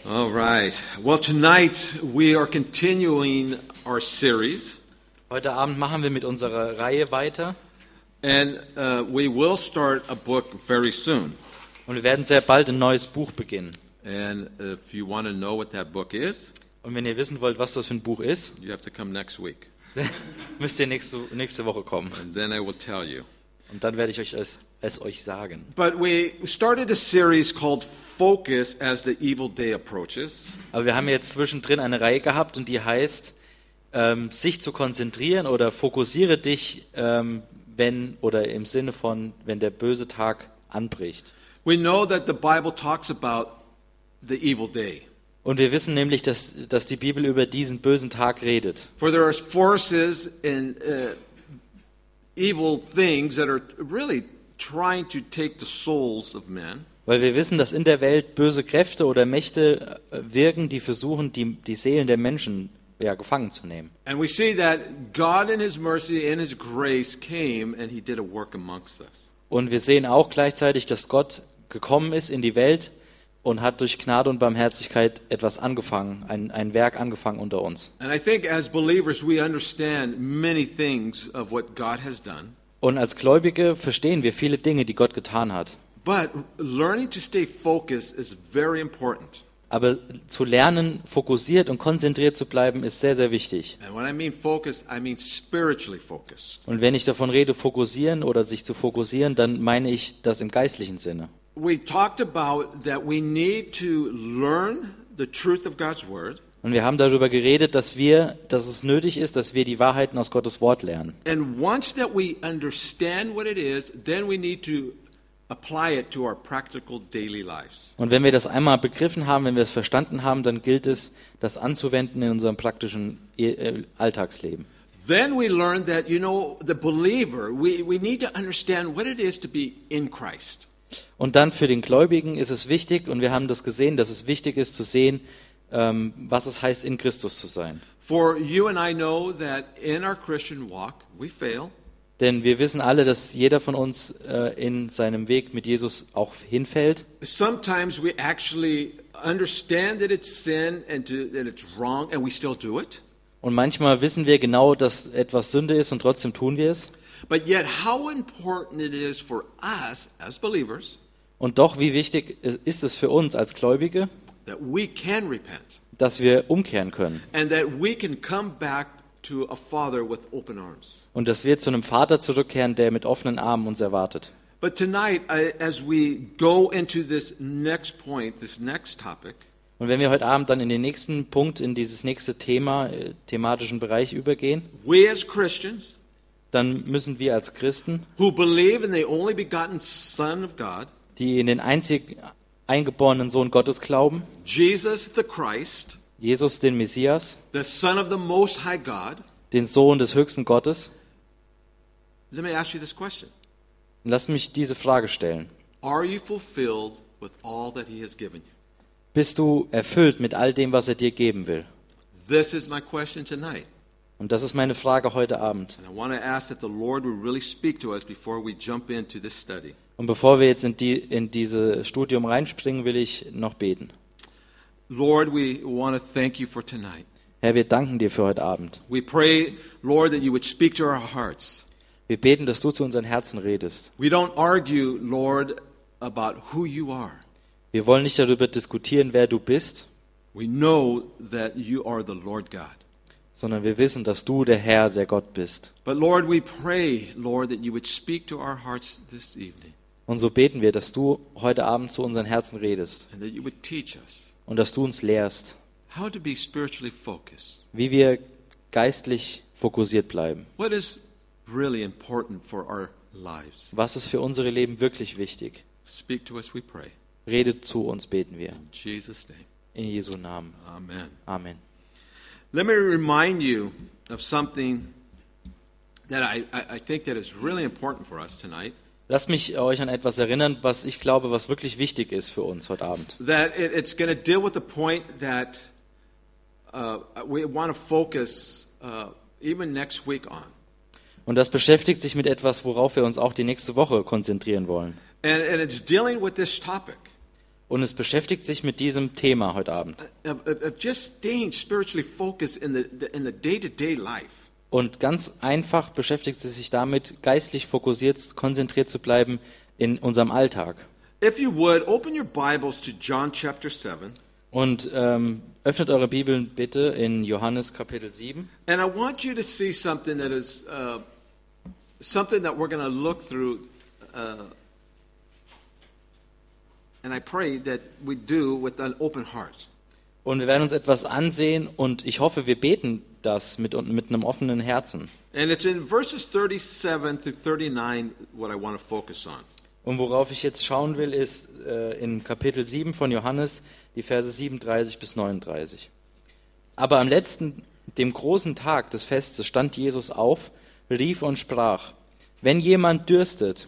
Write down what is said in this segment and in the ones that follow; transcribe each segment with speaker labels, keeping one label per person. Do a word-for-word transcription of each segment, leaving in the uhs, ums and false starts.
Speaker 1: All right. Well, tonight we are continuing our series,
Speaker 2: Heute Abend machen wir mit unserer Reihe weiter
Speaker 1: and uh, we will start a book very soon.
Speaker 2: und wir werden sehr bald ein neues Buch beginnen.
Speaker 1: And if you want to know what that book is,
Speaker 2: Und wenn ihr wissen wollt, was das für ein Buch ist,
Speaker 1: you have to come next week,
Speaker 2: müsst ihr nächste, nächste Woche kommen.
Speaker 1: and then I will tell you.
Speaker 2: Und dann werde ich euch es, es euch sagen.
Speaker 1: But we started a series called Focus as the Evil Day Approaches.
Speaker 2: Aber wir haben jetzt zwischendrin eine Reihe gehabt und die heißt, ähm, sich zu konzentrieren oder fokussiere dich, ähm, wenn oder im Sinne von, wenn der böse Tag anbricht.
Speaker 1: We know that the Bible talks about the evil day.
Speaker 2: Und wir wissen nämlich, dass, dass die Bibel über diesen bösen Tag redet.
Speaker 1: For there are forces and uh, evil things that are really trying to take the souls of men.
Speaker 2: Weil wir wissen, dass in der Welt böse Kräfte oder Mächte äh, wirken, die versuchen, die, die Seelen der Menschen ja, gefangen zu nehmen.
Speaker 1: And we see that God in His mercy and His grace came and He did a work amongst us.
Speaker 2: Und wir sehen auch gleichzeitig, dass Gott gekommen ist in die Welt und hat durch Gnade und Barmherzigkeit etwas angefangen, ein, ein Werk angefangen unter uns.
Speaker 1: And I think as believers we understand many things of what God has done.
Speaker 2: Und als Gläubige verstehen wir viele Dinge, die Gott getan hat.
Speaker 1: But learning to stay focused is very important.
Speaker 2: Aber zu lernen, fokussiert und konzentriert zu bleiben, ist sehr, sehr wichtig.
Speaker 1: And when I mean focused, I mean spiritually focused.
Speaker 2: Und wenn ich davon rede, fokussieren oder sich zu fokussieren, dann meine ich das im geistlichen Sinne.
Speaker 1: We talked about that we need to learn the truth of God's word.
Speaker 2: Und wir haben darüber geredet, dass wir, dass es nötig ist, dass wir die Wahrheiten aus Gottes Wort lernen.
Speaker 1: And once that we understand what it is, then we need to apply it to our practical daily lives.
Speaker 2: Und wenn wir das einmal begriffen haben, wenn wir es verstanden haben, dann gilt es, das anzuwenden in unserem praktischen äh, Alltagsleben.
Speaker 1: Then we learn that, you know, the believer, we, we need to understand what it is to be in Christ.
Speaker 2: Und dann für den Gläubigen ist es wichtig, und wir haben das gesehen, dass es wichtig ist zu sehen, ähm, was es heißt, in Christus zu sein.
Speaker 1: For you and I know that in our Christian walk, we fail.
Speaker 2: Denn wir wissen alle, dass jeder von uns äh, in seinem Weg mit Jesus auch hinfällt.
Speaker 1: Sometimes we actually understand that it's sin and to, that it's wrong, and we still do it.
Speaker 2: Und manchmal wissen wir genau, dass etwas Sünde ist, und trotzdem tun wir es.
Speaker 1: But yet how important it is for us as believers
Speaker 2: Und doch, wie wichtig ist es für uns als Gläubige,
Speaker 1: that we can repent
Speaker 2: dass wir umkehren können.
Speaker 1: and that we can come back to a Father with open arms.
Speaker 2: Und dass wir zu einem Vater zurückkehren, der mit offenen Armen uns erwartet.
Speaker 1: But tonight, I, as we go into this next point, this next topic,
Speaker 2: Und wenn wir heute Abend dann in den nächsten Punkt, in dieses nächste Thema, äh, thematischen Bereich übergehen,
Speaker 1: we as Christians
Speaker 2: dann müssen wir als Christen,
Speaker 1: who believe in the only begotten Son of God,
Speaker 2: die in den einzig eingeborenen Sohn Gottes glauben,
Speaker 1: Jesus the Christ,
Speaker 2: Jesus den Messias,
Speaker 1: the Son of the Most High God,
Speaker 2: den Sohn des höchsten Gottes,
Speaker 1: let me ask you this question.
Speaker 2: lass mich diese Frage stellen.
Speaker 1: Are you fulfilled with all that He has given you?
Speaker 2: Bist du erfüllt mit all dem, was er dir geben will?
Speaker 1: This is my question tonight.
Speaker 2: Und das ist meine Frage heute Abend.
Speaker 1: And I want to ask that the Lord will really speak to us before we jump into this study.
Speaker 2: Und bevor wir jetzt in, die, in dieses Studium reinspringen, will ich noch beten.
Speaker 1: Lord, we want to thank you for tonight.
Speaker 2: Herr, wir danken dir für heute Abend.
Speaker 1: We pray, Lord, that you would speak to our hearts.
Speaker 2: Wir beten, dass du zu unseren Herzen redest.
Speaker 1: We don't argue, Lord, about who you are.
Speaker 2: Wir wollen nicht darüber diskutieren, wer du bist,
Speaker 1: We know that you are the Lord God.
Speaker 2: sondern wir wissen, dass du der Herr, der Gott bist.
Speaker 1: But Lord, we pray, Lord, that you would speak to our hearts this evening
Speaker 2: Und so beten wir, dass du heute Abend zu unseren Herzen redest
Speaker 1: and that you would teach us
Speaker 2: und dass du uns lehrst,
Speaker 1: how to be spiritually focused.
Speaker 2: wie wir geistlich fokussiert bleiben.
Speaker 1: What is really important for our lives?
Speaker 2: Was ist für unsere Leben wirklich wichtig?
Speaker 1: Speak to us, we pray.
Speaker 2: Redet zu uns, beten wir.
Speaker 1: In Jesus' name,
Speaker 2: In Jesu Namen.
Speaker 1: amen.
Speaker 2: Amen.
Speaker 1: Let me remind you of something that I, I, I think that is really important for us tonight.
Speaker 2: Lasst mich euch an etwas erinnern, was ich glaube, was wirklich wichtig ist für uns heute Abend.
Speaker 1: That it, it's going to deal with the point that uh, we want to focus uh, even next week on.
Speaker 2: Und das beschäftigt sich mit etwas, worauf wir uns auch die nächste Woche konzentrieren wollen.
Speaker 1: And, and it's dealing with this topic.
Speaker 2: Und es beschäftigt sich mit diesem Thema heute Abend.
Speaker 1: Of, of, of just staying spiritually focused in the, the in the day-to-day life.
Speaker 2: Und ganz einfach beschäftigt sie sich damit, geistlich fokussiert, konzentriert zu bleiben in unserem Alltag.
Speaker 1: If you would, open your Bibles to John chapter seven.
Speaker 2: Und ähm, öffnet eure Bibeln bitte in Johannes Kapitel sieben.
Speaker 1: And I want you to see something that is uh, something that we're going to look through. Uh, and I pray that we do with an open heart.
Speaker 2: Und wir werden uns etwas ansehen und ich hoffe, wir beten das mit, mit einem offenen Herzen.
Speaker 1: And it's in verses thirty-seven through thirty-nine what I want to focus on.
Speaker 2: Und worauf ich jetzt schauen will, ist äh, in Kapitel sieben von Johannes, die Verse siebenunddreißig bis neununddreißig. Aber am letzten, dem großen Tag des Festes, stand Jesus auf, rief und sprach: Wenn jemand dürstet,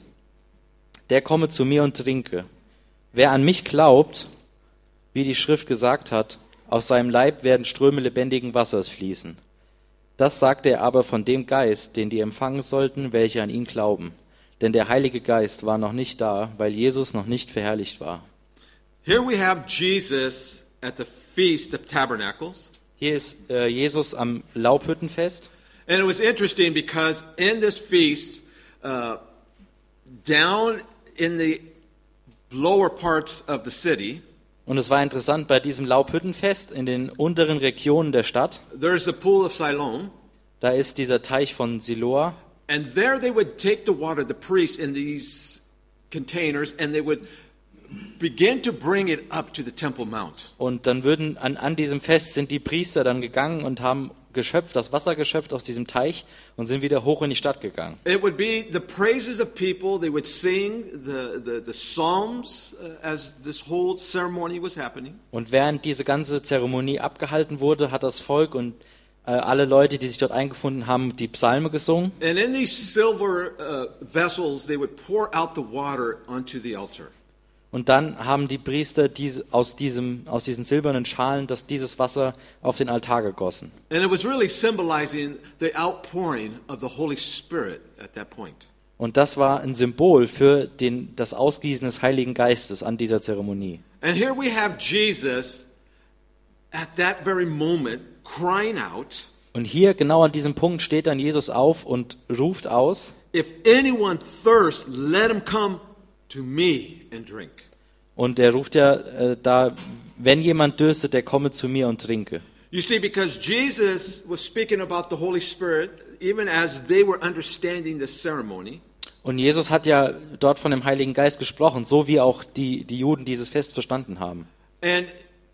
Speaker 2: der komme zu mir und trinke. Wer an mich glaubt, wie die Schrift gesagt hat, aus seinem Leib werden Ströme lebendigen Wassers fließen. Das sagte er aber von dem Geist, den die empfangen sollten, welche an ihn glauben. Denn der Heilige Geist war noch nicht da, weil Jesus noch nicht verherrlicht war.
Speaker 1: Here we have Jesus at the Feast of Tabernacles.
Speaker 2: Hier ist äh, Jesus am Laubhüttenfest.
Speaker 1: And it was interesting because in this feast, uh, down in the lower parts of the city,
Speaker 2: Und es war interessant, bei diesem Laubhüttenfest in den unteren Regionen der Stadt,
Speaker 1: there's the pool of Siloam.
Speaker 2: da ist dieser Teich von Siloa.
Speaker 1: And there they would take the water, the priests, in these containers, and they would begin to bring it up to the Temple Mount.
Speaker 2: Und dann würden an, an diesem Fest sind die Priester dann gegangen und haben geschöpft, das Wasser geschöpft aus diesem Teich und sind wieder hoch in die Stadt gegangen.
Speaker 1: It would be the praises of people. They would sing the, the, the psalms uh, as this whole ceremony was happening.
Speaker 2: Und während diese ganze Zeremonie abgehalten wurde, hat das Volk und äh, alle Leute, die sich dort eingefunden haben, die Psalme gesungen.
Speaker 1: And in these silver uh, vessels, they would pour out the water onto the altar.
Speaker 2: Und dann haben die Priester diese, aus, diesem, aus diesen silbernen Schalen das, dieses Wasser auf den Altar gegossen.
Speaker 1: And it was really symbolizing the outpouring of the Holy Spirit at that point.
Speaker 2: Und das war ein Symbol für den, das Ausgießen des Heiligen Geistes an dieser Zeremonie.
Speaker 1: And here we have Jesus at that very moment crying out,
Speaker 2: Und hier genau an diesem Punkt steht dann Jesus auf und ruft aus:
Speaker 1: if anyone thirsts, let him come to me and drink.
Speaker 2: Und er ruft ja äh, da, wenn jemand dürstet, der komme zu mir und trinke.
Speaker 1: You see, because Jesus was speaking about the Holy Spirit, even as they were understanding the ceremony.
Speaker 2: Und Jesus hat ja dort von dem Heiligen Geist gesprochen, so wie auch die, die Juden dieses Fest verstanden haben.
Speaker 1: And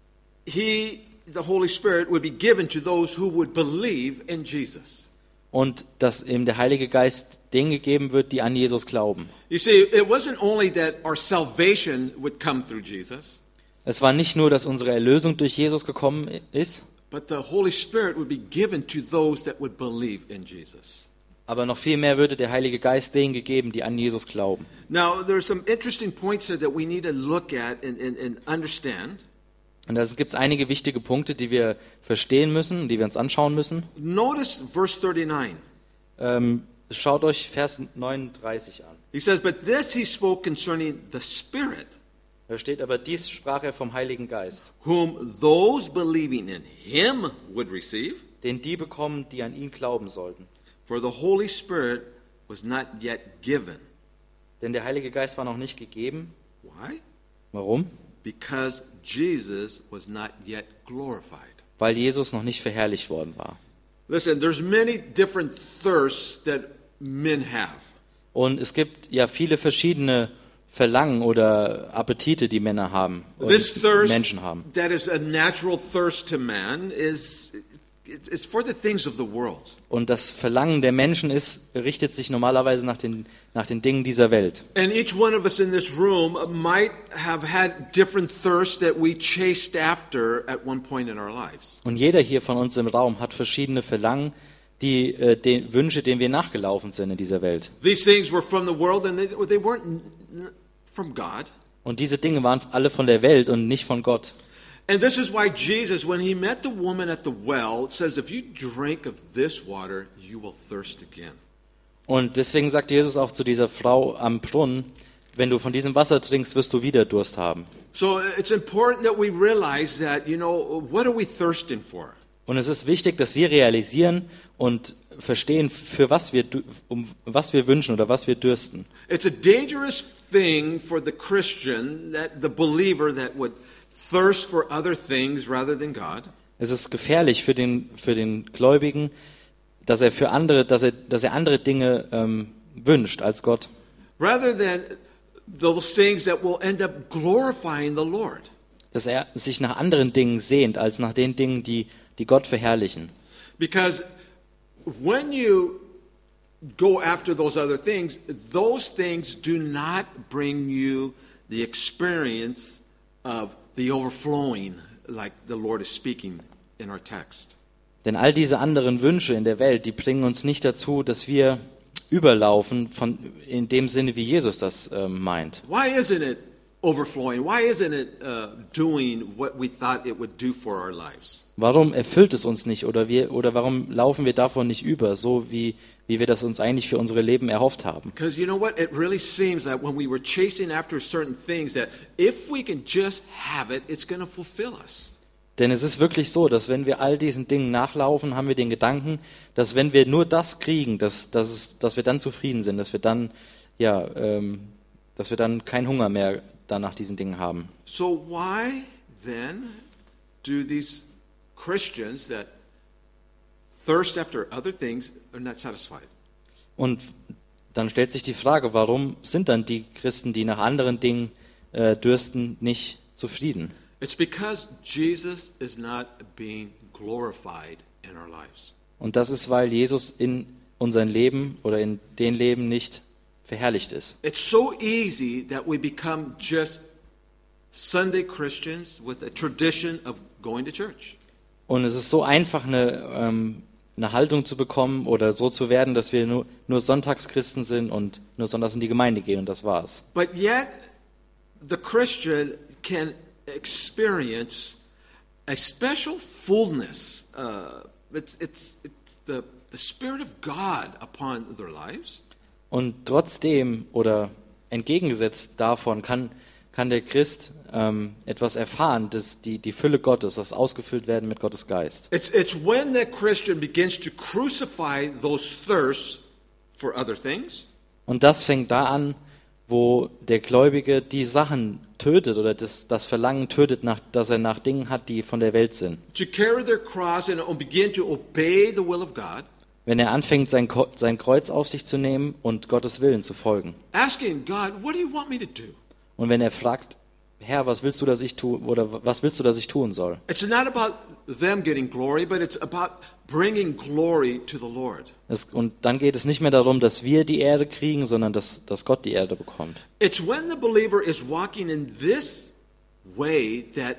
Speaker 1: he, the Holy Spirit, would be given to those who would believe in Jesus.
Speaker 2: Und dass eben der Heilige Geist denen gegeben wird, die an Jesus glauben.
Speaker 1: You see, it wasn't only that our salvation would come through Jesus,
Speaker 2: Es war nicht nur, dass unsere Erlösung durch Jesus gekommen ist,
Speaker 1: but the Holy Spirit would be given to those that would believe in Jesus.
Speaker 2: aber noch viel mehr würde der Heilige Geist denen gegeben, die an Jesus glauben.
Speaker 1: Now, there are some interesting points here that we need to look at and, and, and understand.
Speaker 2: Und da gibt es einige wichtige Punkte, die wir verstehen müssen, die wir uns anschauen müssen.
Speaker 1: Notice verse thirty-nine.
Speaker 2: Ähm, schaut euch Vers neununddreißig an.
Speaker 1: He says, but this he spoke concerning the Spirit,
Speaker 2: Da steht aber, dies sprach er vom Heiligen Geist,
Speaker 1: whom those believing in him would receive,
Speaker 2: den die bekommen, die an ihn glauben sollten.
Speaker 1: for the Holy Spirit was not yet given.
Speaker 2: Denn der Heilige Geist war noch nicht gegeben.
Speaker 1: Why?
Speaker 2: Warum?
Speaker 1: Because Jesus was not yet glorified.
Speaker 2: Weil Jesus noch nicht verherrlicht worden war.
Speaker 1: Listen, there's many different thirsts that men have.
Speaker 2: Und es gibt ja viele verschiedene Verlangen oder Appetite, die Männer haben, oder
Speaker 1: This thirst
Speaker 2: Menschen haben.
Speaker 1: that is a natural thirst to man is it's for the things of the world.
Speaker 2: Und das Verlangen der Menschen ist, richtet sich normalerweise nach den, nach den Dingen dieser Welt.
Speaker 1: And each one of us in this room might have had different thirsts that we chased after at one point in our lives.
Speaker 2: Und jeder hier von uns im Raum hat verschiedene Verlangen, die äh, den Wünsche, denen wir nachgelaufen sind in dieser Welt.
Speaker 1: These things were from the world and they, they weren't n- from God.
Speaker 2: Und diese Dinge waren alle von der Welt und nicht von Gott.
Speaker 1: And this is why Jesus, when he met the woman at the well, says, if you drink of this water, you will thirst again.
Speaker 2: Und deswegen sagt Jesus auch zu dieser Frau am Brunnen, wenn du von diesem Wasser trinkst, wirst du wieder Durst haben.
Speaker 1: So it's important that we realize that, you know, what are we thirsting for?
Speaker 2: Und es ist wichtig, dass wir realisieren und verstehen, für was wir, um was wir wünschen oder was wir dürsten.
Speaker 1: It's a dangerous thing for the Christian, that the believer that would thirst for other things rather than God.
Speaker 2: Es ist gefährlich für den, für den Gläubigen, dass er für andere, dass er, dass er andere Dinge ähm, wünscht als Gott.
Speaker 1: Rather than those things that will end up glorifying the Lord.
Speaker 2: Dass er sich nach anderen Dingen sehnt, als nach den Dingen, die, die Gott verherrlichen.
Speaker 1: Because when you go after those other things, those things do not bring you the experience of the overflowing, like the Lord is speaking in our text.
Speaker 2: Denn all diese anderen Wünsche in der Welt, die bringen uns nicht dazu, dass wir überlaufen, von, in dem Sinne, wie Jesus das ähm, meint.
Speaker 1: Why isn't it overflowing? Why isn't it uh, doing what we thought it would do for our lives?
Speaker 2: Warum erfüllt es uns nicht oder, wir, oder warum laufen wir davon nicht über, so wie, wie wir das uns eigentlich für unsere Leben erhofft haben?
Speaker 1: Because you know what? It really seems that when we were chasing after certain things, that if we can just have it, it's going to fulfill us.
Speaker 2: Denn es ist wirklich so, dass wenn wir all diesen Dingen nachlaufen, haben wir den Gedanken, dass wenn wir nur das kriegen, dass, dass, es, dass wir dann zufrieden sind, dass wir dann, ja, ähm, dass wir dann keinen Hunger mehr dann nach diesen Dingen haben.
Speaker 1: So why then do these Christians that thirst after other things are not satisfied?
Speaker 2: Und dann stellt sich die Frage, warum sind dann die Christen, die nach anderen Dingen äh, dürsten, nicht zufrieden?
Speaker 1: It's because Jesus is not being glorified in our lives.
Speaker 2: Und das ist, weil Jesus in unserem Leben oder in den Leben nicht verherrlicht ist.
Speaker 1: It's so easy that we become just Sunday Christians with a tradition of going to church.
Speaker 2: Und es ist so einfach, eine, ähm, eine Haltung zu bekommen oder so zu werden, dass wir nur, nur Sonntagschristen sind und nur sonntags in die Gemeinde gehen und das war's.
Speaker 1: But yet, the Christian can experience a special fullness. Uh, it's it's, it's the, the Spirit of God upon their lives.
Speaker 2: Und trotzdem oder entgegengesetzt davon kann, kann der Christ ähm, etwas erfahren, dass die, die Fülle Gottes, das ausgefüllt werden mit Gottes Geist.
Speaker 1: It's, it's when the Christian begins to crucify those thirsts for other things.
Speaker 2: Und das fängt da an, wo der Gläubige die Sachen tötet oder das, das Verlangen tötet, nach, dass er nach Dingen hat, die von der Welt sind.
Speaker 1: To carry their cross and begin to obey the will of God.
Speaker 2: Wenn er anfängt, sein, sein Kreuz auf sich zu nehmen und Gottes Willen zu folgen.
Speaker 1: Asking God, what do you want me to do?
Speaker 2: Und wenn er fragt, Herr, was willst du, dass ich tue, oder was willst du, dass ich tun soll?
Speaker 1: It's not about them getting glory, but it's about bringing glory to the Lord.
Speaker 2: Es, und dann geht es nicht mehr darum, dass wir die Erde kriegen, sondern dass, dass Gott die Erde bekommt.
Speaker 1: It's when the believer is walking in this way that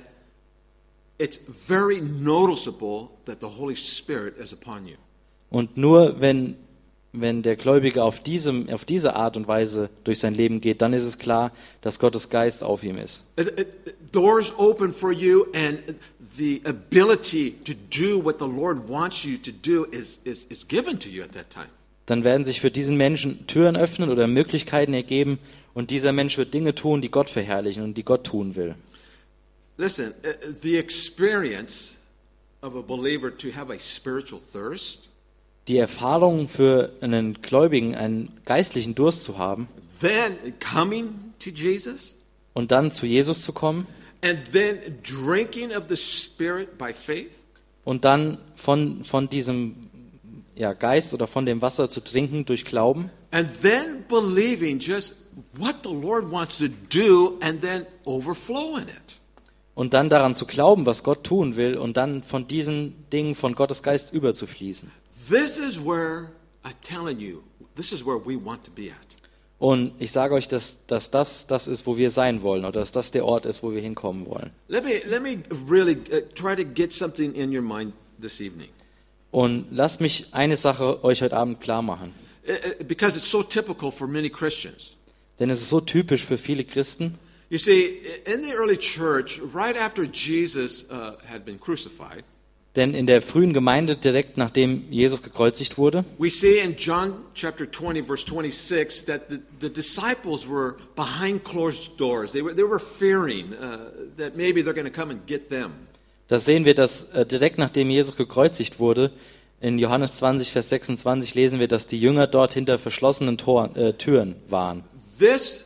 Speaker 1: it's very noticeable that the Holy Spirit is upon you.
Speaker 2: Und nur wenn, wenn der Gläubige auf, diesem, auf diese Art und Weise durch sein Leben geht, dann ist es klar, dass Gottes Geist auf ihm ist.
Speaker 1: It, it, doors open for you and the ability to do what the Lord wants you to do is, is, is given to you at that time.
Speaker 2: Dann werden sich für diesen Menschen Türen öffnen oder Möglichkeiten ergeben und dieser Mensch wird Dinge tun, die Gott verherrlichen und die Gott tun will.
Speaker 1: Listen, the experience of a believer to have a spiritual thirst,
Speaker 2: die Erfahrung für einen Gläubigen, einen geistlichen Durst zu haben,
Speaker 1: then coming to Jesus,
Speaker 2: und dann zu Jesus zu kommen,
Speaker 1: and then drinking of the Spirit by faith,
Speaker 2: und dann von, von diesem ja, Geist oder von dem Wasser zu trinken durch Glauben,
Speaker 1: and then believing just what the Lord wants to do and then overflow in it.
Speaker 2: und dann daran zu glauben, was Gott tun will, und dann von diesen Dingen von Gottes Geist überzufließen.
Speaker 1: This is where, I'm telling you, this is where we want to be at.
Speaker 2: Und ich sage euch, dass, dass das das ist, wo wir sein wollen, oder dass das der Ort ist, wo wir hinkommen wollen.
Speaker 1: Let me, let me really uh, try to get something in your mind this evening.
Speaker 2: Und lasst mich eine Sache euch heute Abend klar machen.
Speaker 1: Uh, uh, because it's so typical for many Christians.
Speaker 2: Denn es ist so typisch für viele Christen.
Speaker 1: You see, in the early church, right after Jesus uh, had been crucified,
Speaker 2: Denn in der frühen Gemeinde, direkt nachdem Jesus gekreuzigt wurde,
Speaker 1: we see in John chapter twenty, verse twenty-six, that the, the disciples were behind closed doors. They were, they were fearing uh, that maybe they're going to come and get them.
Speaker 2: da sehen wir, dass äh, direkt nachdem Jesus gekreuzigt wurde, in Johannes zwanzig, Vers sechsundzwanzig lesen wir, dass die Jünger dort hinter verschlossenen Toren, äh, Türen waren.
Speaker 1: This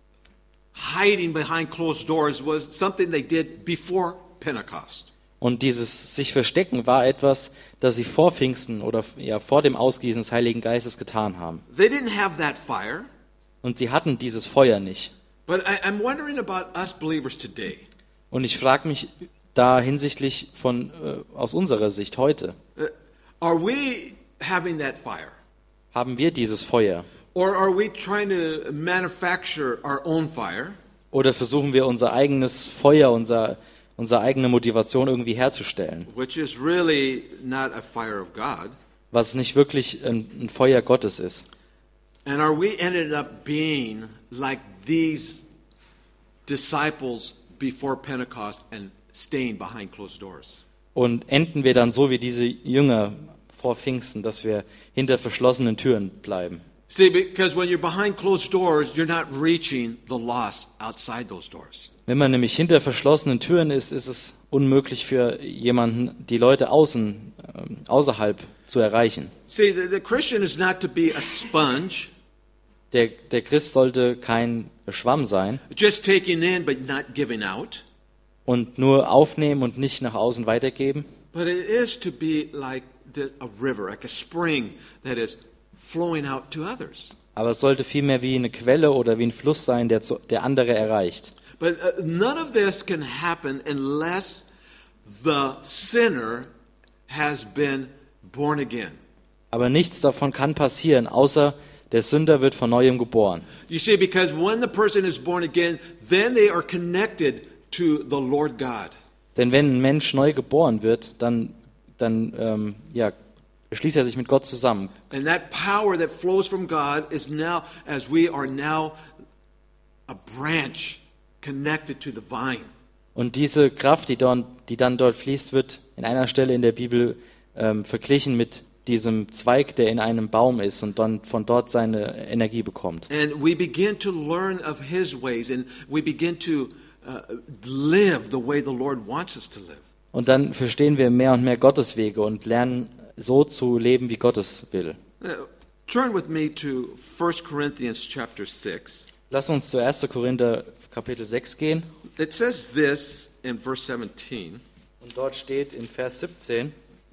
Speaker 1: hiding behind closed doors was something they did before Pentecost.
Speaker 2: Und dieses sich verstecken war etwas, das sie vor Pfingsten oder ja, vor dem Ausgießen des Heiligen Geistes getan haben.
Speaker 1: They didn't have that fire.
Speaker 2: Und sie hatten dieses Feuer nicht.
Speaker 1: But I, I'm wondering about us believers today.
Speaker 2: Und ich frage mich da hinsichtlich von äh, aus unserer Sicht heute,
Speaker 1: Uh, are we having that fire?
Speaker 2: haben wir dieses Feuer?
Speaker 1: Or are we trying to manufacture our own fire?
Speaker 2: Oder versuchen wir unser eigenes Feuer, unser, unsere eigene Motivation irgendwie herzustellen?
Speaker 1: Which is really not a fire of God.
Speaker 2: Was nicht wirklich ein, ein Feuer Gottes ist.
Speaker 1: And are we ended up being like these disciples before Pentecost and staying behind closed doors?
Speaker 2: Und enden wir dann so wie diese Jünger vor Pfingsten, dass wir hinter verschlossenen Türen bleiben?
Speaker 1: See, because when you're behind closed doors, you're not reaching the lost outside those doors.
Speaker 2: Wenn man nämlich hinter verschlossenen Türen ist, ist es unmöglich für jemanden, die Leute außen, ähm, außerhalb zu erreichen.
Speaker 1: See, the, the Christian is not to be a sponge,
Speaker 2: Der, der Christ sollte kein Schwamm sein
Speaker 1: just taking in but not giving out.
Speaker 2: und nur aufnehmen und nicht nach außen weitergeben,
Speaker 1: But it is to be like the, a river, like a spring that is flowing out to others.
Speaker 2: aber es sollte vielmehr wie eine Quelle oder wie ein Fluss sein, der, zu, der andere erreicht.
Speaker 1: But uh, none of this can happen unless the sinner has been born again.
Speaker 2: Aber nichts davon kann passieren, außer der Sünder wird von Neuem geboren.
Speaker 1: You see, because when the person is born again, then they are connected to the Lord God.
Speaker 2: Denn wenn ein Mensch neu geboren wird, dann, dann ähm, ja, schließt er sich mit Gott zusammen.
Speaker 1: And that power that flows from God is now, as we are now a branch connected to the vine.
Speaker 2: Und diese Kraft, die, dort, die dann dort fließt, wird in einer Stelle in der Bibel ähm, verglichen mit diesem Zweig, der in einem Baum ist und dann von dort seine Energie bekommt.
Speaker 1: And we begin to learn of His ways, and we begin to uh, live the way the Lord wants us to live.
Speaker 2: Und dann verstehen wir mehr und mehr Gottes Wege und lernen so zu leben, wie Gott es will.
Speaker 1: Uh, turn with me to First Corinthians chapter six.
Speaker 2: Lass uns zu erster Korinther Kapitel sechs gehen.
Speaker 1: It says this in verse seventeen.
Speaker 2: Und dort steht in Vers siebzehn: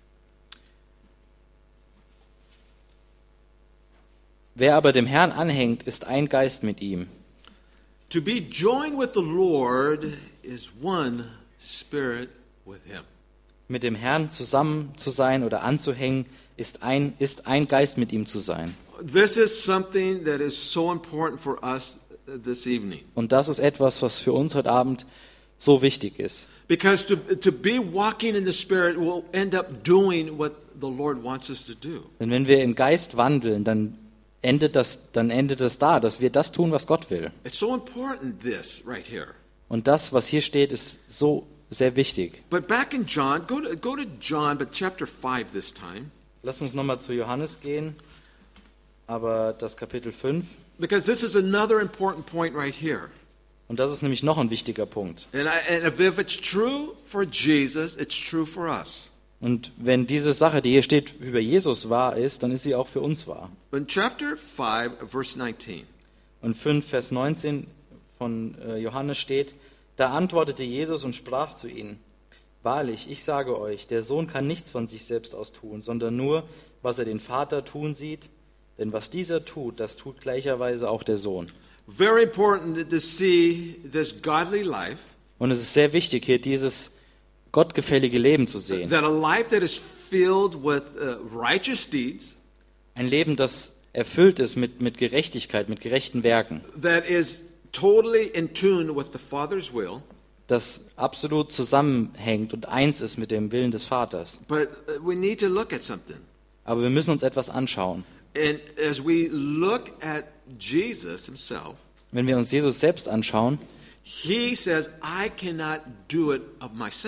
Speaker 2: Wer aber dem Herrn anhängt, ist ein Geist mit ihm.
Speaker 1: To be joined with the Lord is one spirit with Him.
Speaker 2: Mit dem Herrn zusammen zu sein oder anzuhängen, ist ein, ist ein Geist mit ihm zu sein.
Speaker 1: This is something that is so important for us this evening.
Speaker 2: Und das ist etwas, was für uns heute Abend so wichtig ist.
Speaker 1: Because to, to be walking in the Spirit will end up doing what the Lord wants us to do.
Speaker 2: Denn wenn wir im Geist wandeln, dann endet das, dann endet das da, dass wir das tun, was Gott will.
Speaker 1: It's so important, this right here.
Speaker 2: Und das, was hier steht, ist so sehr wichtig.
Speaker 1: But back in John, go to, go to John, but chapter five this time.
Speaker 2: Lass uns nochmal zu Johannes gehen, aber das Kapitel fünf.
Speaker 1: Because this is another important point right here.
Speaker 2: Und das ist nämlich noch ein wichtiger Punkt.
Speaker 1: And, I, and if, if it's true for Jesus, it's true for us.
Speaker 2: Und wenn diese Sache, die hier steht, über Jesus wahr ist, dann ist sie auch für uns wahr.
Speaker 1: In chapter five, verse nineteen.
Speaker 2: Und fünf, Vers neunzehn von äh, Johannes steht: Da antwortete Jesus und sprach zu ihnen: Wahrlich, ich sage euch, der Sohn kann nichts von sich selbst aus tun, sondern nur, was er den Vater tun sieht. Denn was dieser tut, das tut gleicherweise auch der Sohn.
Speaker 1: Very important to see this godly life.
Speaker 2: Und es ist sehr wichtig, hier dieses gottgefällige Leben zu sehen.
Speaker 1: That a life that is filled with uh, righteous deeds.
Speaker 2: Ein Leben, das erfüllt ist mit, mit Gerechtigkeit, mit gerechten Werken.
Speaker 1: That is totally in tune with the Father's will.
Speaker 2: Das absolut zusammenhängt und eins ist mit dem Willen des Vaters.
Speaker 1: But uh, we need to look at something.
Speaker 2: Aber wir müssen uns etwas anschauen.
Speaker 1: And as we look at Jesus himself,
Speaker 2: Wenn wir uns Jesus selbst anschauen,
Speaker 1: he says, I cannot do it of myself.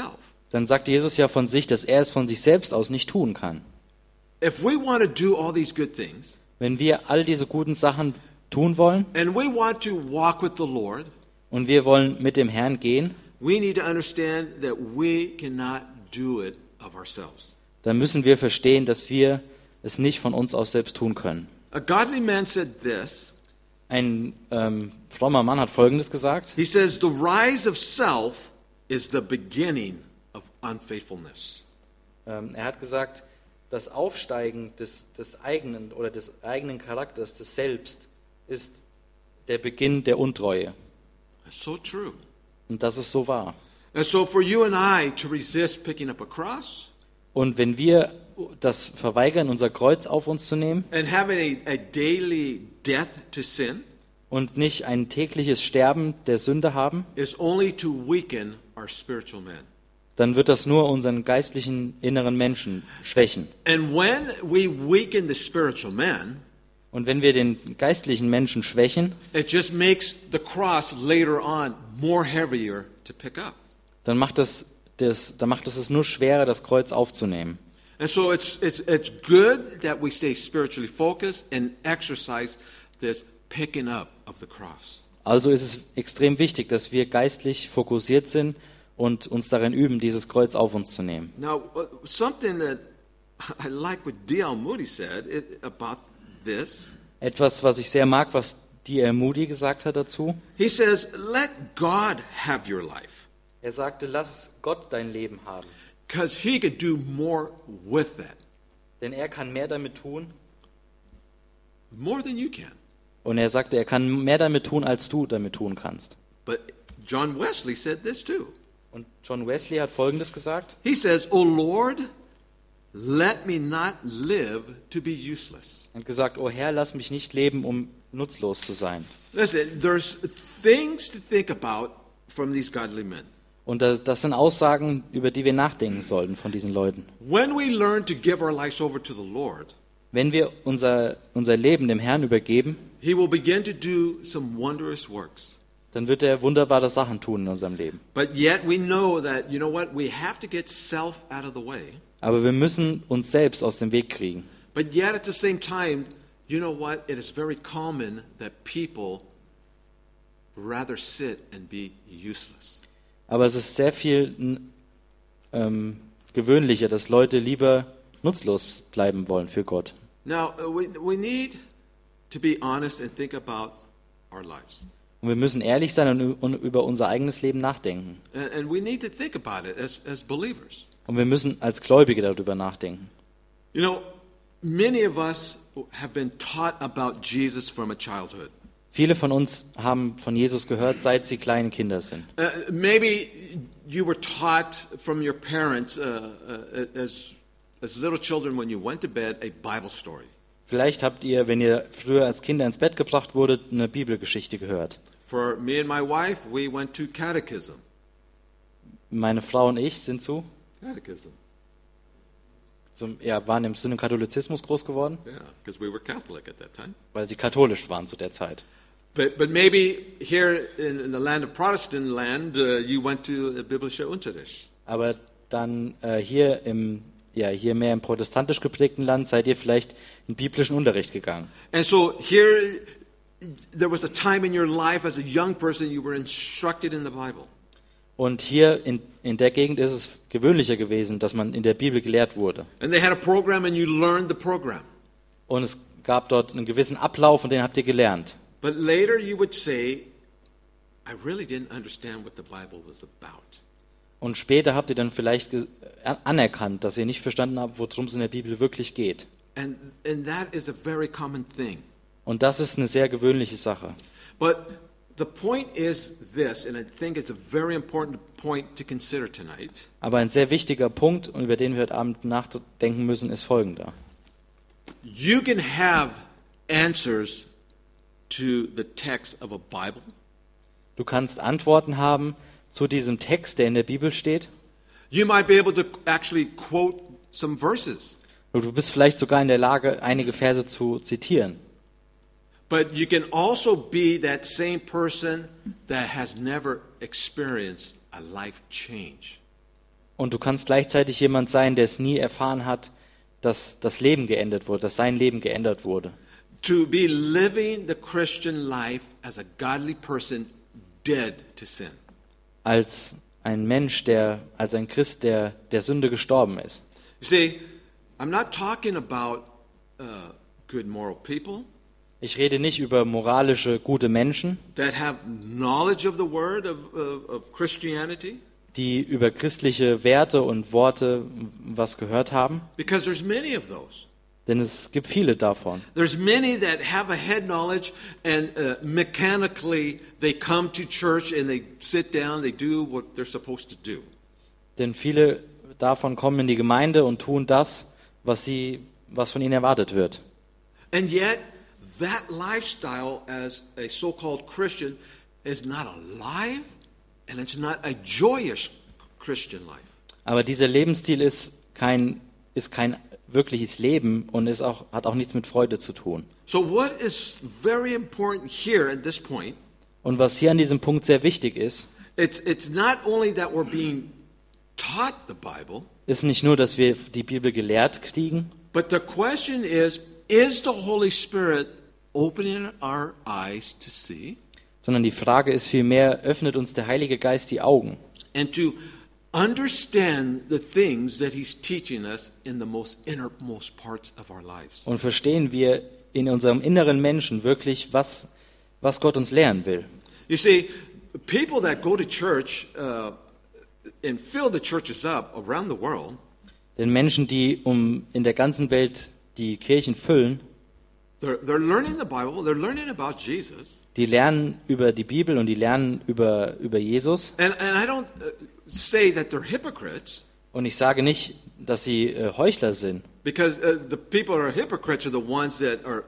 Speaker 2: dann sagt Jesus ja von sich, dass er es von sich selbst aus nicht tun kann.
Speaker 1: If we want to do all these good things,
Speaker 2: Wenn wir all diese guten Sachen tun wollen
Speaker 1: and we want to walk with the Lord,
Speaker 2: und wir wollen mit dem Herrn gehen,
Speaker 1: we need to understand that we cannot do it of ourselves.
Speaker 2: dann müssen wir verstehen, dass wir es nicht von uns aus selbst tun können.
Speaker 1: A godly man said this.
Speaker 2: Ein ähm, frommer Mann hat Folgendes gesagt.
Speaker 1: He says, the rise of self is the beginning of unfaithfulness.
Speaker 2: Ähm, er hat gesagt, das Aufsteigen des, des eigenen oder des eigenen Charakters, des Selbst, ist der Beginn der Untreue.
Speaker 1: That's so true.
Speaker 2: Und das ist so wahr.
Speaker 1: And so for you and I to resist picking up a cross
Speaker 2: Und wenn wir das verweigern, unser Kreuz auf uns zu nehmen
Speaker 1: and having a, a daily death to sin
Speaker 2: und nicht ein tägliches Sterben der Sünde haben,
Speaker 1: is only to weaken our spiritual man.
Speaker 2: dann wird das nur unseren geistlichen inneren Menschen schwächen.
Speaker 1: And when we weaken the spiritual man,
Speaker 2: Und wenn wir den geistlichen Menschen schwächen,
Speaker 1: it just makes the cross later on more heavier to pick up.
Speaker 2: dann macht das, das, dann macht es es nur schwerer, das Kreuz aufzunehmen.
Speaker 1: And so it's, it's, it's good that we stay spiritually focused and exercise this picking up of the cross.
Speaker 2: Also ist es extrem wichtig, dass wir geistlich fokussiert sind und uns darin üben, dieses Kreuz auf uns zu nehmen.
Speaker 1: Now, uh, something that I like what D L Moody said it, about this,
Speaker 2: Etwas, was ich sehr mag, was D L Moody gesagt hat dazu.
Speaker 1: he says, let God have your life,
Speaker 2: Er sagte, lass Gott dein Leben haben,
Speaker 1: because he could do more with that,
Speaker 2: denn er kann mehr damit tun.
Speaker 1: more than you can.
Speaker 2: Und er sagte, er kann mehr damit tun, als du damit tun kannst.
Speaker 1: But John Wesley said this too.
Speaker 2: Und John Wesley hat Folgendes gesagt.
Speaker 1: He says, O Lord, let me not live to be useless.
Speaker 2: Er hat gesagt, oh Herr, lass mich nicht leben, um nutzlos zu sein.
Speaker 1: Listen, there's things to think about from these godly men.
Speaker 2: Und das, das sind Aussagen, über die wir nachdenken sollten von diesen Leuten.
Speaker 1: When we learn to give our lives over to the Lord,
Speaker 2: Wenn wir unser, unser Leben dem Herrn übergeben,
Speaker 1: he will begin to do some wondrous works.
Speaker 2: dann wird er wunderbare Sachen tun in unserem Leben.
Speaker 1: But yet we know that, you know what, we have to get self out of the way.
Speaker 2: Aber wir müssen uns selbst aus dem Weg kriegen.
Speaker 1: But yet at the same time, you know what, it is very common that people rather sit and be useless.
Speaker 2: Aber es ist sehr viel ähm, gewöhnlicher, dass Leute lieber nutzlos bleiben wollen für Gott.
Speaker 1: Now, uh, we, we need to be honest and think about our lives.
Speaker 2: Und wir müssen ehrlich sein und, und über unser eigenes Leben nachdenken.
Speaker 1: And, and we need to think about it as, as believers.
Speaker 2: Und wir müssen als Gläubige darüber nachdenken.
Speaker 1: You know, many of us have been taught about Jesus from a childhood.
Speaker 2: Viele von uns haben von Jesus gehört, seit sie kleine Kinder sind.
Speaker 1: Uh, maybe you were taught from your parents uh, uh, as, as little children when you went to bed a Bible story.
Speaker 2: Vielleicht habt ihr, wenn ihr früher als Kinder ins Bett gebracht wurdet, eine Bibelgeschichte gehört.
Speaker 1: For me and my wife, we went to catechism.
Speaker 2: Meine Frau und ich sind zu,
Speaker 1: Catechism.
Speaker 2: zum, ja, waren im Sinne Katholizismus groß geworden,
Speaker 1: Yeah, because we were Catholic at that time.
Speaker 2: weil sie katholisch waren zu der Zeit.
Speaker 1: But, but maybe here in, in the land of Protestant land, uh, you went to a biblischer Unterricht.
Speaker 2: Aber dann äh, hier im ja, hier mehr im protestantisch geprägten Land seid ihr vielleicht in biblischen Unterricht gegangen.
Speaker 1: And so here, there was a time in your life as a young person you were instructed in the Bible.
Speaker 2: Und hier in, in der Gegend ist es gewöhnlicher gewesen, dass man in der Bibel gelehrt wurde.
Speaker 1: And they had a program and you learned the program.
Speaker 2: Und es gab dort einen gewissen Ablauf und den habt ihr gelernt.
Speaker 1: But later you would say, I really didn't understand what the Bible was about.
Speaker 2: Und später habt ihr dann vielleicht ge- anerkannt, dass ihr nicht verstanden habt, worum es in der Bibel wirklich geht.
Speaker 1: And, and that is a very common thing.
Speaker 2: Und das ist eine sehr gewöhnliche Sache.
Speaker 1: But the point is this, and I think it's a very important point to consider tonight.
Speaker 2: Aber ein sehr wichtiger Punkt, über den wir heute Abend nachdenken müssen, ist folgender.
Speaker 1: You can have answers to the text of a Bible,
Speaker 2: Du kannst Antworten haben zu diesem Text, der in der Bibel steht.
Speaker 1: you might be able to actually quote some verses,
Speaker 2: Und du bist vielleicht sogar in der Lage, einige Verse zu zitieren.
Speaker 1: but you can also be that same person that has never experienced a life change.
Speaker 2: Und du kannst gleichzeitig jemand sein, der es nie erfahren hat, dass das Leben geändert wurde, dass sein Leben geändert wurde.
Speaker 1: To be living the Christian life as a godly person dead to sin.
Speaker 2: Als ein Mensch, der, als ein Christ, der der Sünde gestorben ist.
Speaker 1: You see, I'm not talking about uh, good moral people
Speaker 2: Ich rede nicht über moralische, gute Menschen,
Speaker 1: that have knowledge of the word of, of, of Christianity,
Speaker 2: die über christliche Werte und Worte was gehört haben,
Speaker 1: because there's many of those.
Speaker 2: denn es gibt viele davon.
Speaker 1: There's many that have a head knowledge and uh, mechanically they come to church and they sit down, they do what they're supposed to do.
Speaker 2: Denn viele davon kommen in die Gemeinde und tun das, was sie, was von ihnen erwartet wird.
Speaker 1: And yet, that lifestyle as a so-called Christian is not alive and it's not a joyous Christian life.
Speaker 2: Aber dieser Lebensstil ist kein, ist kein wirkliches Leben und ist auch, hat auch nichts mit Freude zu tun.
Speaker 1: So what is very important here at this point,
Speaker 2: Und was hier an diesem Punkt sehr wichtig ist,
Speaker 1: it's, it's not only that we're being taught the Bible,
Speaker 2: ist nicht nur, dass wir die Bibel gelehrt kriegen,
Speaker 1: but the question is, is the Holy Spirit opening our eyes to see
Speaker 2: sondern die Frage ist vielmehr, öffnet uns der Heilige Geist die Augen
Speaker 1: and to understand the things that He's teaching us in the most innermost parts of our lives?
Speaker 2: und verstehen wir in unserem inneren Menschen wirklich, was, was Gott uns lehren will.
Speaker 1: You see, people that go to church uh, and fill the churches up around the world,
Speaker 2: Denn Menschen, die um in der ganzen Welt die Kirchen füllen,
Speaker 1: they're, they're learning the Bible, they're learning about Jesus.
Speaker 2: die lernen über die Bibel und die lernen über, über Jesus.
Speaker 1: And, and I don't uh, say that they're hypocrites,
Speaker 2: Und ich sage nicht, dass sie äh, Heuchler sind,
Speaker 1: because uh, the people that are hypocrites are the ones that are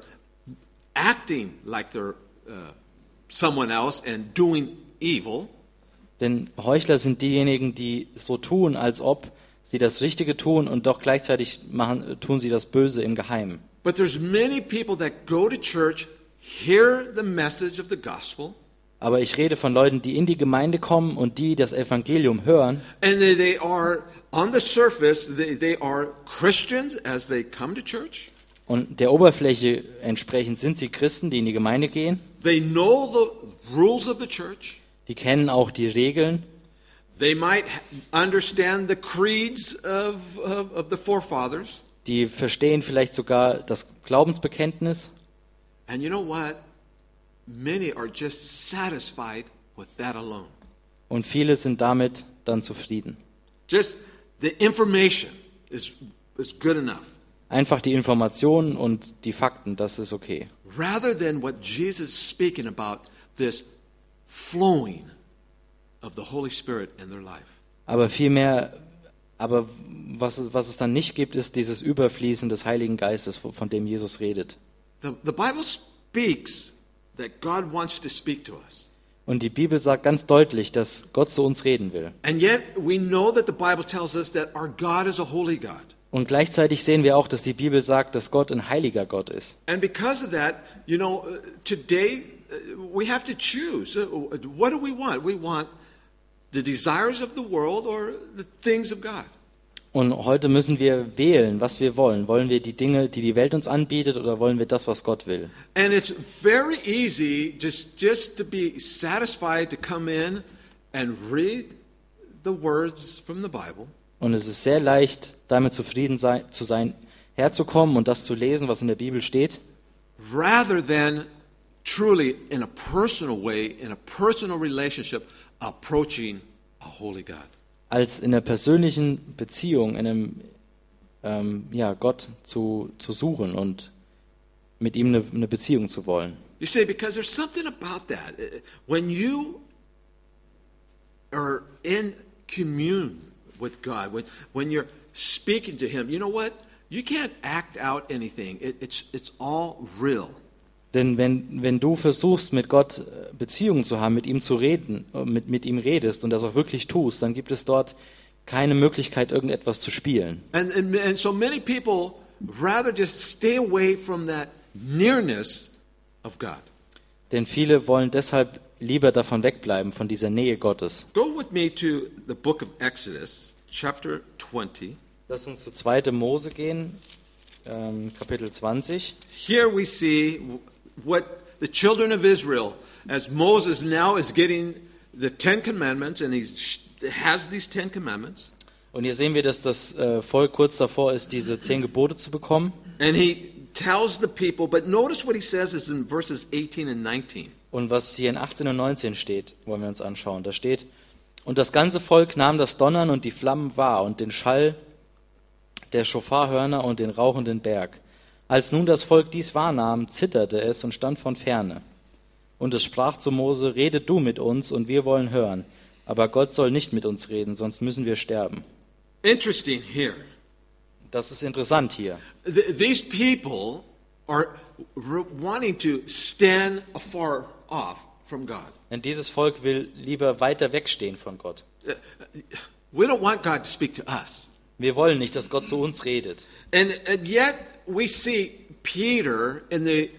Speaker 1: acting like they're uh, someone else and doing evil.
Speaker 2: denn Heuchler sind diejenigen, die so tun, als ob sie das Richtige tun und doch gleichzeitig machen, tun sie das Böse im Geheimen.
Speaker 1: But there's many people that go to church, hear the message of the gospel,
Speaker 2: Aber ich rede von Leuten, die in die Gemeinde kommen und die das Evangelium hören
Speaker 1: and they, they are, on the surface, they, they are Christians as they come to church.
Speaker 2: und der Oberfläche entsprechend sind sie Christen, die in die Gemeinde gehen.
Speaker 1: They know the rules of the church.
Speaker 2: Die kennen auch die Regeln.
Speaker 1: They might ha- understand the creeds of, of, of the forefathers.
Speaker 2: Die verstehen vielleicht sogar das Glaubensbekenntnis.
Speaker 1: And you know what? Many are just satisfied with that alone.
Speaker 2: Und viele sind damit dann zufrieden.
Speaker 1: Just the information is, is good enough.
Speaker 2: Einfach die Informationen und die Fakten, das ist okay.
Speaker 1: Rather than what Jesus is speaking about, this flowing of the Holy Spirit in their life.
Speaker 2: Aber vielmehr, aber was, was es dann nicht gibt, ist dieses Überfließen des Heiligen Geistes, von dem Jesus redet.
Speaker 1: The, the Bible speaks that God wants to speak to us.
Speaker 2: Und die Bibel sagt ganz deutlich, dass Gott zu uns reden will.
Speaker 1: And yet we know that the Bible tells us that our God is a holy God.
Speaker 2: Und gleichzeitig sehen wir auch, dass die Bibel sagt, dass Gott ein heiliger Gott ist.
Speaker 1: And because of that, you know, uh, today uh, we have to choose. Uh, what do we want? We want the desires of the world or the things of God.
Speaker 2: Und heute müssen wir wählen, was wir wollen. Wollen wir die Dinge, die die Welt uns anbietet, oder wollen wir das, was Gott will?
Speaker 1: And it's very easy just, just to be satisfied to come in and read the words from the Bible.
Speaker 2: Und es ist sehr leicht, damit zufrieden sein, zu sein, herzukommen und das zu lesen, was in der Bibel steht,
Speaker 1: rather than truly in a personal way, in a personal relationship, approaching a holy God.
Speaker 2: als in einer persönlichen Beziehung, in einem ähm, ja, Gott zu, zu suchen und mit ihm eine, eine Beziehung zu wollen.
Speaker 1: You see, because there's something about that. When you are in commune with God, when, when you're speaking to Him, you know what? You can't act out anything. It, it's, it's all real.
Speaker 2: Denn wenn, wenn du versuchst, mit Gott Beziehungen zu haben, mit ihm zu reden, mit, mit ihm redest und das auch wirklich tust, dann gibt es dort keine Möglichkeit, irgendetwas zu spielen.
Speaker 1: And, and, and so many people rather just stay away from that nearness of God.
Speaker 2: Denn viele wollen deshalb lieber davon wegbleiben, von dieser Nähe Gottes.
Speaker 1: Go with me to the book of Exodus. chapter twenty.
Speaker 2: Lass uns zu zweiten Mose gehen, ähm, Kapitel zwanzig.
Speaker 1: Here we see what the children of Israel, as Moses now is getting the Ten Commandments, and he has these Ten Commandments.
Speaker 2: Und hier sehen wir, dass das äh, Volk kurz davor ist, diese zehn Gebote zu bekommen.
Speaker 1: And he tells the people, but notice what he says is in verses eighteen and nineteen.
Speaker 2: Und was hier in achtzehn und neunzehn steht, wollen wir uns anschauen. Da steht: Und das ganze Volk nahm das Donnern und die Flammen wahr und den Schall der Schofarhörner und den rauchenden Berg. Als nun das Volk dies wahrnahm, zitterte es und stand von ferne. Und es sprach zu Mose: Rede du mit uns, und wir wollen hören. Aber Gott soll nicht mit uns reden, sonst müssen wir sterben.
Speaker 1: Interesting here.
Speaker 2: Das ist interessant hier.
Speaker 1: Th- these people are r- wanting to stand afar off from God.
Speaker 2: Denn dieses Volk will lieber weiter wegstehen von Gott.
Speaker 1: We don't want God to speak to us.
Speaker 2: Wir wollen nicht, dass Gott zu uns redet.
Speaker 1: And, and yet we see Peter in the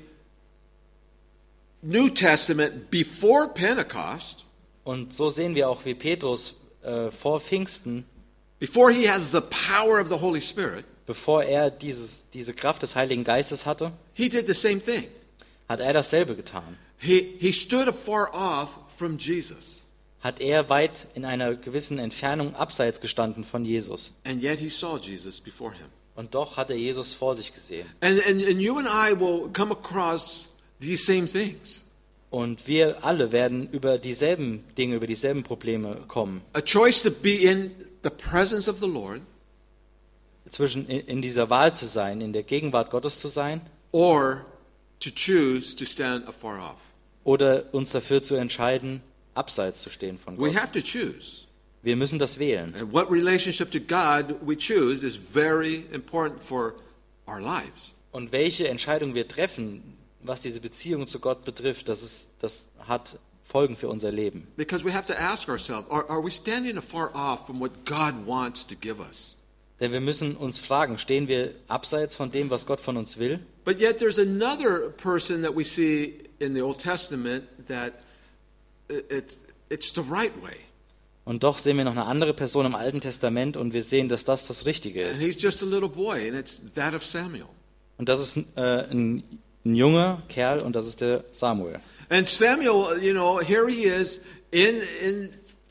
Speaker 1: New Testament before Pentecost,
Speaker 2: Und so sehen wir auch, wie Petrus äh, vor Pfingsten,
Speaker 1: before he has the power of the Holy Spirit,
Speaker 2: bevor er dieses, diese Kraft des Heiligen Geistes hatte,
Speaker 1: he did the same thing.
Speaker 2: hat er dasselbe getan.
Speaker 1: He, he stood afar off from Jesus,
Speaker 2: Hat er weit in einer gewissen Entfernung abseits gestanden von Jesus.
Speaker 1: and yet he saw Jesus before him.
Speaker 2: Und doch hat er Jesus vor sich gesehen.
Speaker 1: And, and, and you and I will come across these same things.
Speaker 2: Und wir alle werden über dieselben Dinge, über dieselben Probleme kommen.
Speaker 1: A choice to be in the presence of the Lord,
Speaker 2: Zwischen in, in dieser Wahl zu sein, in der Gegenwart Gottes zu sein,
Speaker 1: or to choose to stand afar off.
Speaker 2: oder uns dafür zu entscheiden, abseits zu stehen von
Speaker 1: We
Speaker 2: Gott.
Speaker 1: have to choose.
Speaker 2: Wir müssen das wählen.
Speaker 1: And what relationship to God we choose is very important for our lives.
Speaker 2: Und welche Entscheidung wir treffen, was diese Beziehung zu Gott betrifft, das, ist, das hat Folgen für unser Leben.
Speaker 1: Because we have to ask ourselves, are, are we standing afar off from what God wants to give us?
Speaker 2: Denn wir müssen uns fragen, stehen wir abseits von dem, was Gott von uns will?
Speaker 1: But yet there's another person that we see in the Old Testament that it's, it's the right way.
Speaker 2: Und doch sehen wir noch eine andere Person im Alten Testament und wir sehen, dass das das Richtige
Speaker 1: And
Speaker 2: ist.
Speaker 1: he's just a little boy, and it's that of Samuel.
Speaker 2: Und das ist äh, ein, ein junger Kerl und das ist der Samuel.
Speaker 1: And Samuel, you know, here he is in, in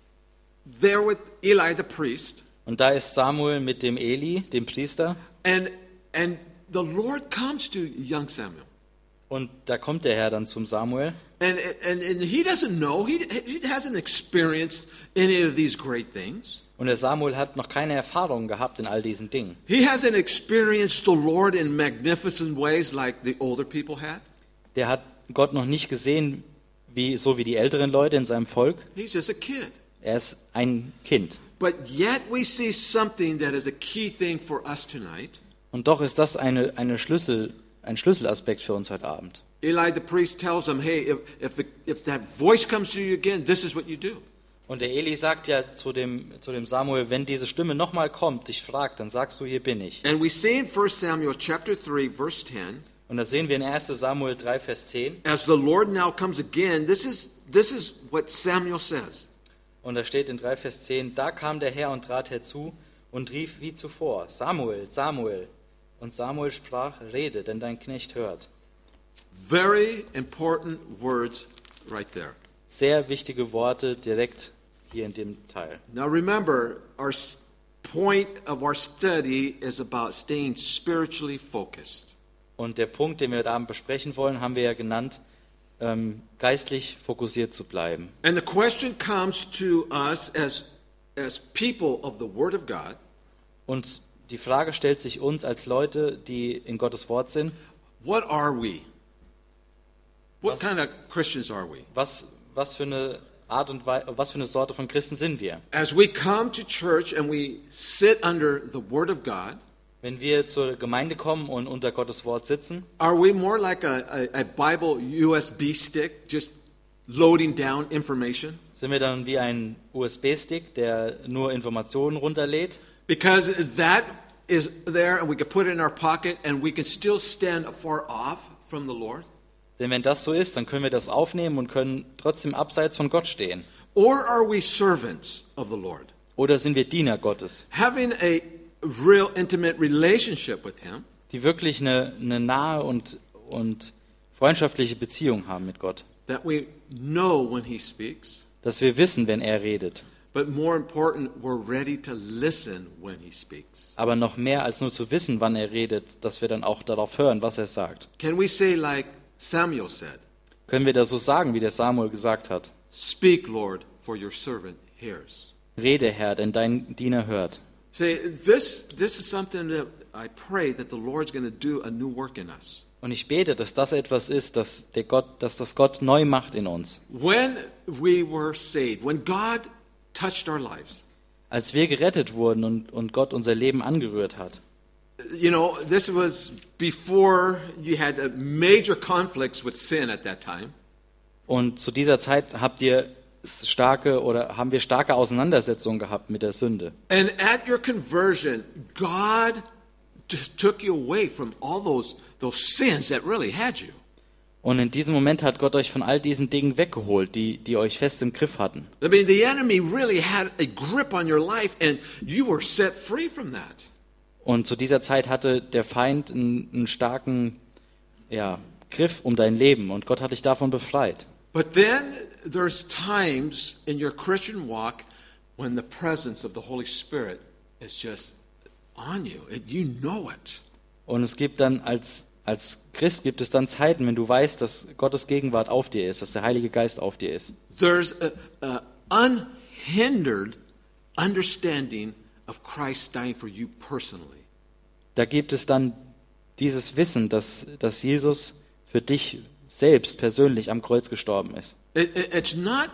Speaker 1: there with Eli the priest.
Speaker 2: Und da ist Samuel mit dem Eli, dem Priester,
Speaker 1: And and the Lord comes to young Samuel.
Speaker 2: und da kommt der Herr dann zum Samuel.
Speaker 1: And and and he doesn't know, he he hasn't experienced any of these great things.
Speaker 2: Und der Samuel hat noch keine Erfahrung gehabt in all diesen Dingen.
Speaker 1: He hasn't experienced the Lord in magnificent ways like the older people had.
Speaker 2: Der hat Gott noch nicht gesehen, wie, so wie die älteren Leute in seinem Volk.
Speaker 1: He's just a kid.
Speaker 2: Er ist ein Kind.
Speaker 1: But yet we see something that is a key thing for us tonight.
Speaker 2: Und doch ist das eine, eine Schlüssel, ein Schlüsselaspekt für uns heute Abend.
Speaker 1: Eli the priest tells him, hey, if, if, the, if that voice comes to you again, this is what you do.
Speaker 2: Und der Eli sagt ja zu dem, zu dem Samuel, wenn diese Stimme nochmal kommt, dich fragt, dann sagst du, hier bin ich.
Speaker 1: And we see in First Samuel chapter three, verse ten,
Speaker 2: Und das sehen wir in erster Samuel drei, Vers zehn.
Speaker 1: as the Lord now comes again, this is, this is what Samuel says.
Speaker 2: Und da steht in drei, Vers zehn, da kam der Herr und trat herzu und rief wie zuvor, Samuel, Samuel. Und Samuel sprach, rede, denn dein Knecht hört.
Speaker 1: Very important words right there.
Speaker 2: Sehr wichtige Worte direkt hier in dem Teil.
Speaker 1: Now remember, our s- point of our study is about staying spiritually focused.
Speaker 2: Und der Punkt, den wir heute Abend besprechen wollen, haben wir ja genannt, ähm, geistlich fokussiert zu bleiben.
Speaker 1: And the question comes to us as, as people of the Word of God,
Speaker 2: Und die Frage stellt sich uns als Leute, die in Gottes Wort sind,
Speaker 1: what are we? What
Speaker 2: Was-
Speaker 1: kind of Christians are we?
Speaker 2: was, was für eine Art und Weise, was für eine Sorte von Christen sind wir?
Speaker 1: As we come to church and we sit under the Word of God,
Speaker 2: Wenn wir zur Gemeinde kommen und unter Gottes Wort sitzen,
Speaker 1: are we more like a, a, a Bible U S B stick, just loading down information?
Speaker 2: sind wir dann wie ein U S B-Stick, der nur Informationen runterlädt?
Speaker 1: Because that is there and we can put it in our pocket and we can still stand afar off from the Lord?
Speaker 2: Denn wenn das so ist, dann können wir das aufnehmen und können trotzdem abseits von Gott stehen.
Speaker 1: Or are we servants of the Lord?
Speaker 2: oder sind wir Diener Gottes,
Speaker 1: Having a real intimate relationship with him
Speaker 2: die wirklich eine, eine nahe und, und freundschaftliche Beziehung haben mit Gott.
Speaker 1: that we know when he speaks,
Speaker 2: Dass wir wissen, wenn er redet.
Speaker 1: but more important, we're ready to listen when he speaks.
Speaker 2: Aber noch mehr als nur zu wissen, wann er redet, dass wir dann auch darauf hören, was er sagt.
Speaker 1: Can we say like Samuel said,
Speaker 2: Können wir das so sagen, wie der Samuel gesagt hat?
Speaker 1: "Speak, Lord, for your servant hears."
Speaker 2: Rede, Herr, denn dein Diener hört.
Speaker 1: Say, this, this is something that I pray that the Lord's going to do a new work in us.
Speaker 2: Und ich bete, dass das etwas ist, dass, der Gott, dass das Gott neu macht in uns.
Speaker 1: When we were saved, when God touched our lives,
Speaker 2: Als wir gerettet wurden und, und Gott unser Leben angerührt hat.
Speaker 1: you know, this was before you had uh, major conflicts with sin at that time.
Speaker 2: Und zu dieser Zeit habt ihr starke oder haben wir starke Auseinandersetzungen gehabt mit der Sünde.
Speaker 1: And at your conversion, God just took you away from all those, those sins that really had you.
Speaker 2: Und in diesem Moment hat Gott euch von all diesen Dingen weggeholt, die, die euch fest im Griff hatten.
Speaker 1: I mean, the enemy really had a grip on your life, and you were set free from that.
Speaker 2: Und zu dieser Zeit hatte der Feind einen, einen starken ja, Griff um dein Leben und Gott hat dich davon befreit.
Speaker 1: But then there's times in your Christian walk when the presence of the Holy Spirit is just on you, and you know it.
Speaker 2: Und es gibt dann als, als Christ gibt es dann Zeiten, wenn du weißt, dass Gottes Gegenwart auf dir ist, dass der Heilige Geist auf dir ist.
Speaker 1: There's a, a unhindered understanding of Christ dying for you personally.
Speaker 2: Da gibt es dann dieses Wissen, dass, dass Jesus für dich selbst persönlich am Kreuz gestorben ist.
Speaker 1: It, it, it's not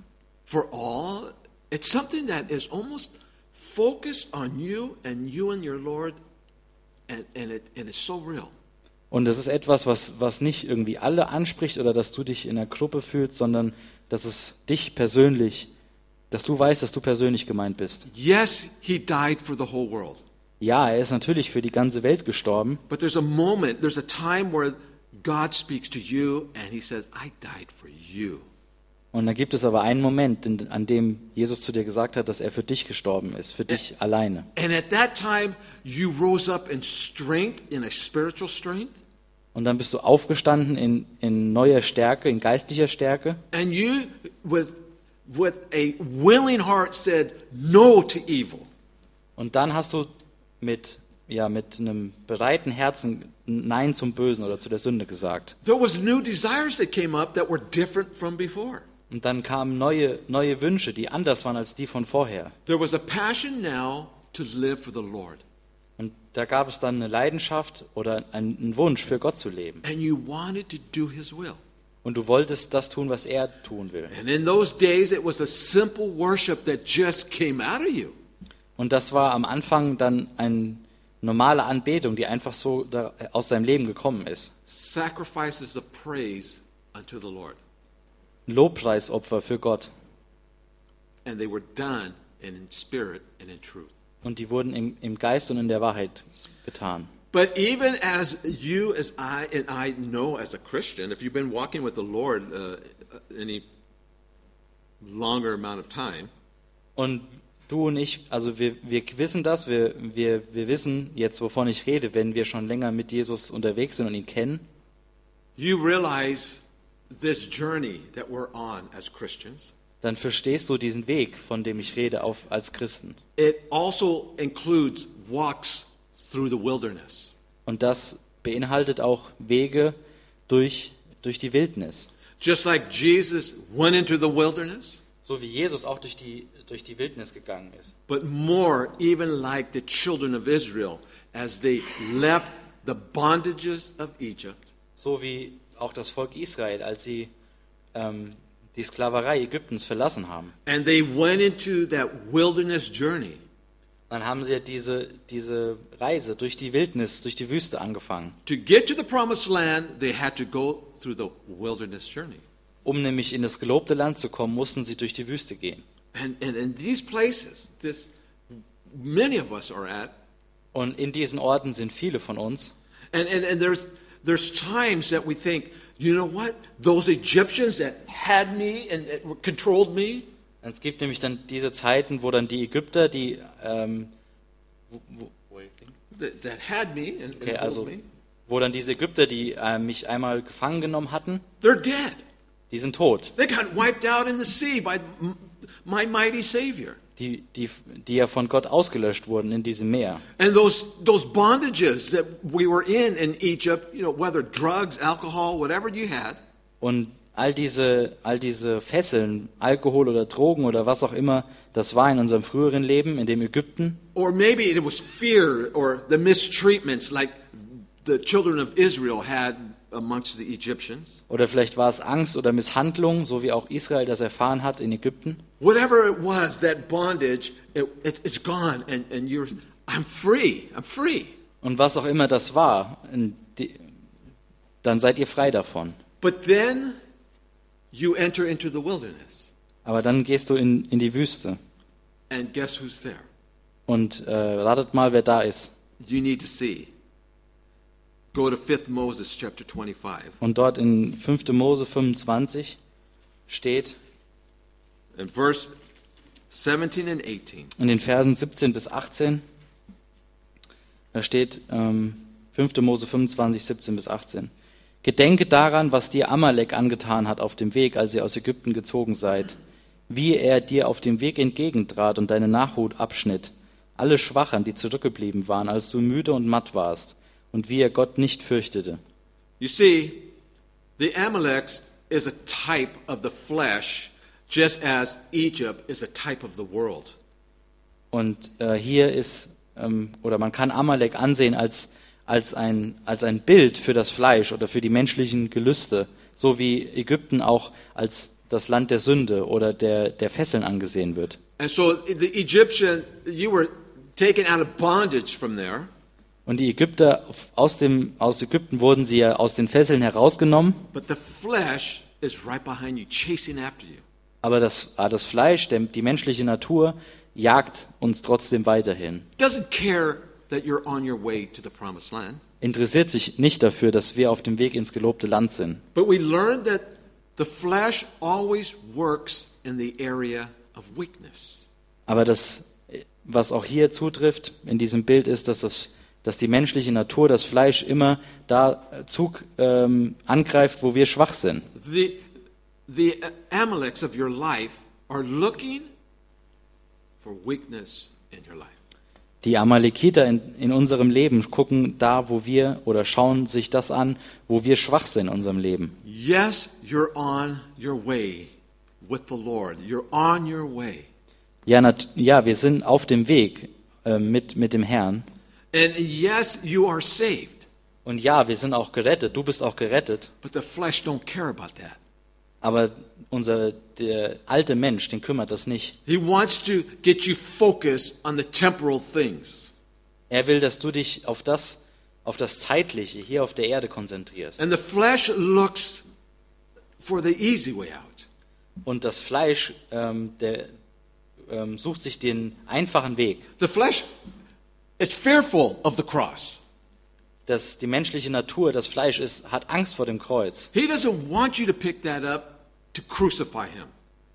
Speaker 1: for all. It's something that is almost focused on you and you and your Lord, and, and, it, and it's so real.
Speaker 2: Und das ist etwas, was, was nicht irgendwie alle anspricht oder dass du dich in einer Gruppe fühlst, sondern dass es dich persönlich, dass du weißt, dass du persönlich gemeint bist.
Speaker 1: Yes, he died for the whole world.
Speaker 2: Ja, er ist natürlich für die ganze Welt gestorben,
Speaker 1: But there's a moment, there's a time where God speaks to you and he says, I died for you.
Speaker 2: und da gibt es aber einen Moment, in- an dem Jesus zu dir gesagt hat, dass er für dich gestorben ist, für dich alleine.
Speaker 1: And at that time, you rose up in strength, in a spiritual strength,
Speaker 2: Und dann bist du aufgestanden in, in neuer Stärke, in geistlicher Stärke.
Speaker 1: and you, with, with a willing heart, said no to evil.
Speaker 2: Und dann hast du mit, ja, mit einem bereiten Herzen Nein zum Bösen oder zu der Sünde gesagt.
Speaker 1: There was new desires that came up that were different from before.
Speaker 2: Und dann kamen neue, neue Wünsche, die anders waren als die von vorher.
Speaker 1: There was a passion now to live for the Lord.
Speaker 2: Und da gab es dann eine Leidenschaft oder einen, einen Wunsch, für Gott zu leben.
Speaker 1: And you wanted to do his will.
Speaker 2: Und du wolltest das tun, was er tun will.
Speaker 1: And in those days, it was a simple worship that just came out of you.
Speaker 2: Und das war am Anfang dann eine normale Anbetung, die einfach so da, aus seinem Leben gekommen ist.
Speaker 1: Sacrifices of praise unto the Lord.
Speaker 2: Ein Lobpreisopfer für Gott.
Speaker 1: And they were done in spirit and in truth.
Speaker 2: Und die wurden im, im Geist und in der Wahrheit getan.
Speaker 1: But even as you, as I, and I know as a Christian, if you've been walking with the Lord uh, any longer amount of time,
Speaker 2: Und du und ich, also wir, wir wissen das, wir, wir, wir wissen jetzt, wovon ich rede, wenn wir schon länger mit Jesus unterwegs sind und ihn kennen,
Speaker 1: you realize this journey that we're on as Christians.
Speaker 2: dann verstehst du diesen Weg, von dem ich rede, auf, als Christen.
Speaker 1: It also includes walks through the wilderness.
Speaker 2: Und das beinhaltet auch Wege durch, durch die Wildnis.
Speaker 1: Just like Jesus went into the wilderness,
Speaker 2: So wie Jesus auch durch die, durch die Wildnis gegangen ist.
Speaker 1: but more, even like the children of Israel, as they left the bondages of Egypt,
Speaker 2: So wie auch das Volk Israel, als sie ähm, die Sklaverei Ägyptens verlassen haben.
Speaker 1: and they went into that wilderness journey.
Speaker 2: Dann haben sie diese, diese Reise durch die Wildnis, durch die Wüste angefangen.
Speaker 1: To get to the promised land, they had to go through the wilderness journey.
Speaker 2: Um nämlich in das gelobte Land zu kommen, mussten sie durch die Wüste gehen.
Speaker 1: And, and in these places, this many of us are at,
Speaker 2: Und in diesen Orten sind viele von uns.
Speaker 1: and, and, and there's there's times that we think, you know what, those Egyptians that had me and that controlled me,
Speaker 2: Es gibt nämlich dann diese Zeiten, wo dann die Ägypter, die ähm, wo, wo,
Speaker 1: that, that had me and,
Speaker 2: okay,
Speaker 1: and
Speaker 2: also
Speaker 1: me,
Speaker 2: wo dann diese Ägypter, die äh, mich einmal gefangen genommen hatten,
Speaker 1: they're dead.
Speaker 2: die sind tot.
Speaker 1: They got wiped out in the sea by m- my mighty Savior.
Speaker 2: Die, die, die ja von Gott ausgelöscht wurden in diesem Meer.
Speaker 1: And those those bondages that we were in in Egypt, you know, whether drugs, alcohol, whatever you had,
Speaker 2: Und all diese, all diese Fesseln, Alkohol oder Drogen oder was auch immer, das war in unserem früheren Leben, in dem Ägypten.
Speaker 1: or maybe it was fear or the mistreatments like the children of Israel had amongst the Egyptians.
Speaker 2: Oder vielleicht war es Angst oder Misshandlung, so wie auch Israel das erfahren hat in Ägypten.
Speaker 1: Whatever it was, that bondage, it, it, it's gone, and, and you're, I'm free, I'm free.
Speaker 2: Und was auch immer das war, die, dann seid ihr frei davon.
Speaker 1: But then you enter into the wilderness,
Speaker 2: Aber dann gehst du in, in die Wüste.
Speaker 1: and guess who's there?
Speaker 2: Und äh, ratet mal, wer da ist.
Speaker 1: You need to see. Go to fifth Moses chapter twenty-five.
Speaker 2: Und dort in fünfter Mose fünfundzwanzig steht,
Speaker 1: In verse seventeen and eighteen.
Speaker 2: in den Versen siebzehn bis achtzehn, da steht ähm, fünfter Mose fünfundzwanzig, siebzehn bis achtzehn. Gedenke daran, was dir Amalek angetan hat auf dem Weg, als ihr aus Ägypten gezogen seid, wie er dir auf dem Weg entgegentrat und deine Nachhut abschnitt, alle Schwachen, die zurückgeblieben waren, als du müde und matt warst, und wie er Gott nicht fürchtete.
Speaker 1: You see, the Amaleks is a type of the flesh, just as Egypt is a type of the world.
Speaker 2: Und äh, hier ist, ähm, oder man kann Amalek ansehen als, als, ein, als ein Bild für das Fleisch oder für die menschlichen Gelüste, so wie Ägypten auch als das Land der Sünde oder der, der Fesseln angesehen wird.
Speaker 1: And so the Egyptian, you were taken out of bondage from there.
Speaker 2: Und die Ägypter, aus, dem, aus Ägypten wurden sie ja aus den Fesseln herausgenommen,
Speaker 1: But the flesh is right behind you, chasing after you.
Speaker 2: aber das, ah, das Fleisch, der, die menschliche Natur, jagt uns trotzdem weiterhin.
Speaker 1: Doesn't care that you're on your way to the promised land.
Speaker 2: Interessiert sich nicht dafür, dass wir auf dem Weg ins gelobte Land sind.
Speaker 1: But we learned that the flesh always works in the area of weakness.
Speaker 2: Aber das, was auch hier zutrifft in diesem Bild, ist, dass, das, dass die menschliche Natur, das Fleisch, immer da Zug ähm, angreift, wo wir schwach sind.
Speaker 1: The, the Amaleks of your life are looking for weakness in your life.
Speaker 2: Die Amalekiter in, in unserem Leben gucken da, wo wir, oder schauen sich das an, wo wir schwach sind in unserem Leben.
Speaker 1: Yes, you're on your way with the Lord. You're on your way.
Speaker 2: Ja, nat, ja wir sind auf dem Weg äh, mit, mit dem Herrn.
Speaker 1: And yes, you are saved.
Speaker 2: Und ja, wir sind auch gerettet. Du bist auch gerettet.
Speaker 1: But the flesh don't care about that.
Speaker 2: Aber unser der alte Mensch, den kümmert das nicht.
Speaker 1: He wants to get you focused on the temporal things.
Speaker 2: Er will, dass du dich auf das, auf das Zeitliche hier auf der Erde konzentrierst.
Speaker 1: And the flesh looks for the easy way out.
Speaker 2: Und das Fleisch, ähm, der ähm, sucht sich den einfachen Weg.
Speaker 1: The flesh is fearful of the cross.
Speaker 2: Das, die menschliche Natur, das Fleisch, ist, hat Angst vor dem Kreuz.
Speaker 1: He doesn't want you to pick that up to crucify him.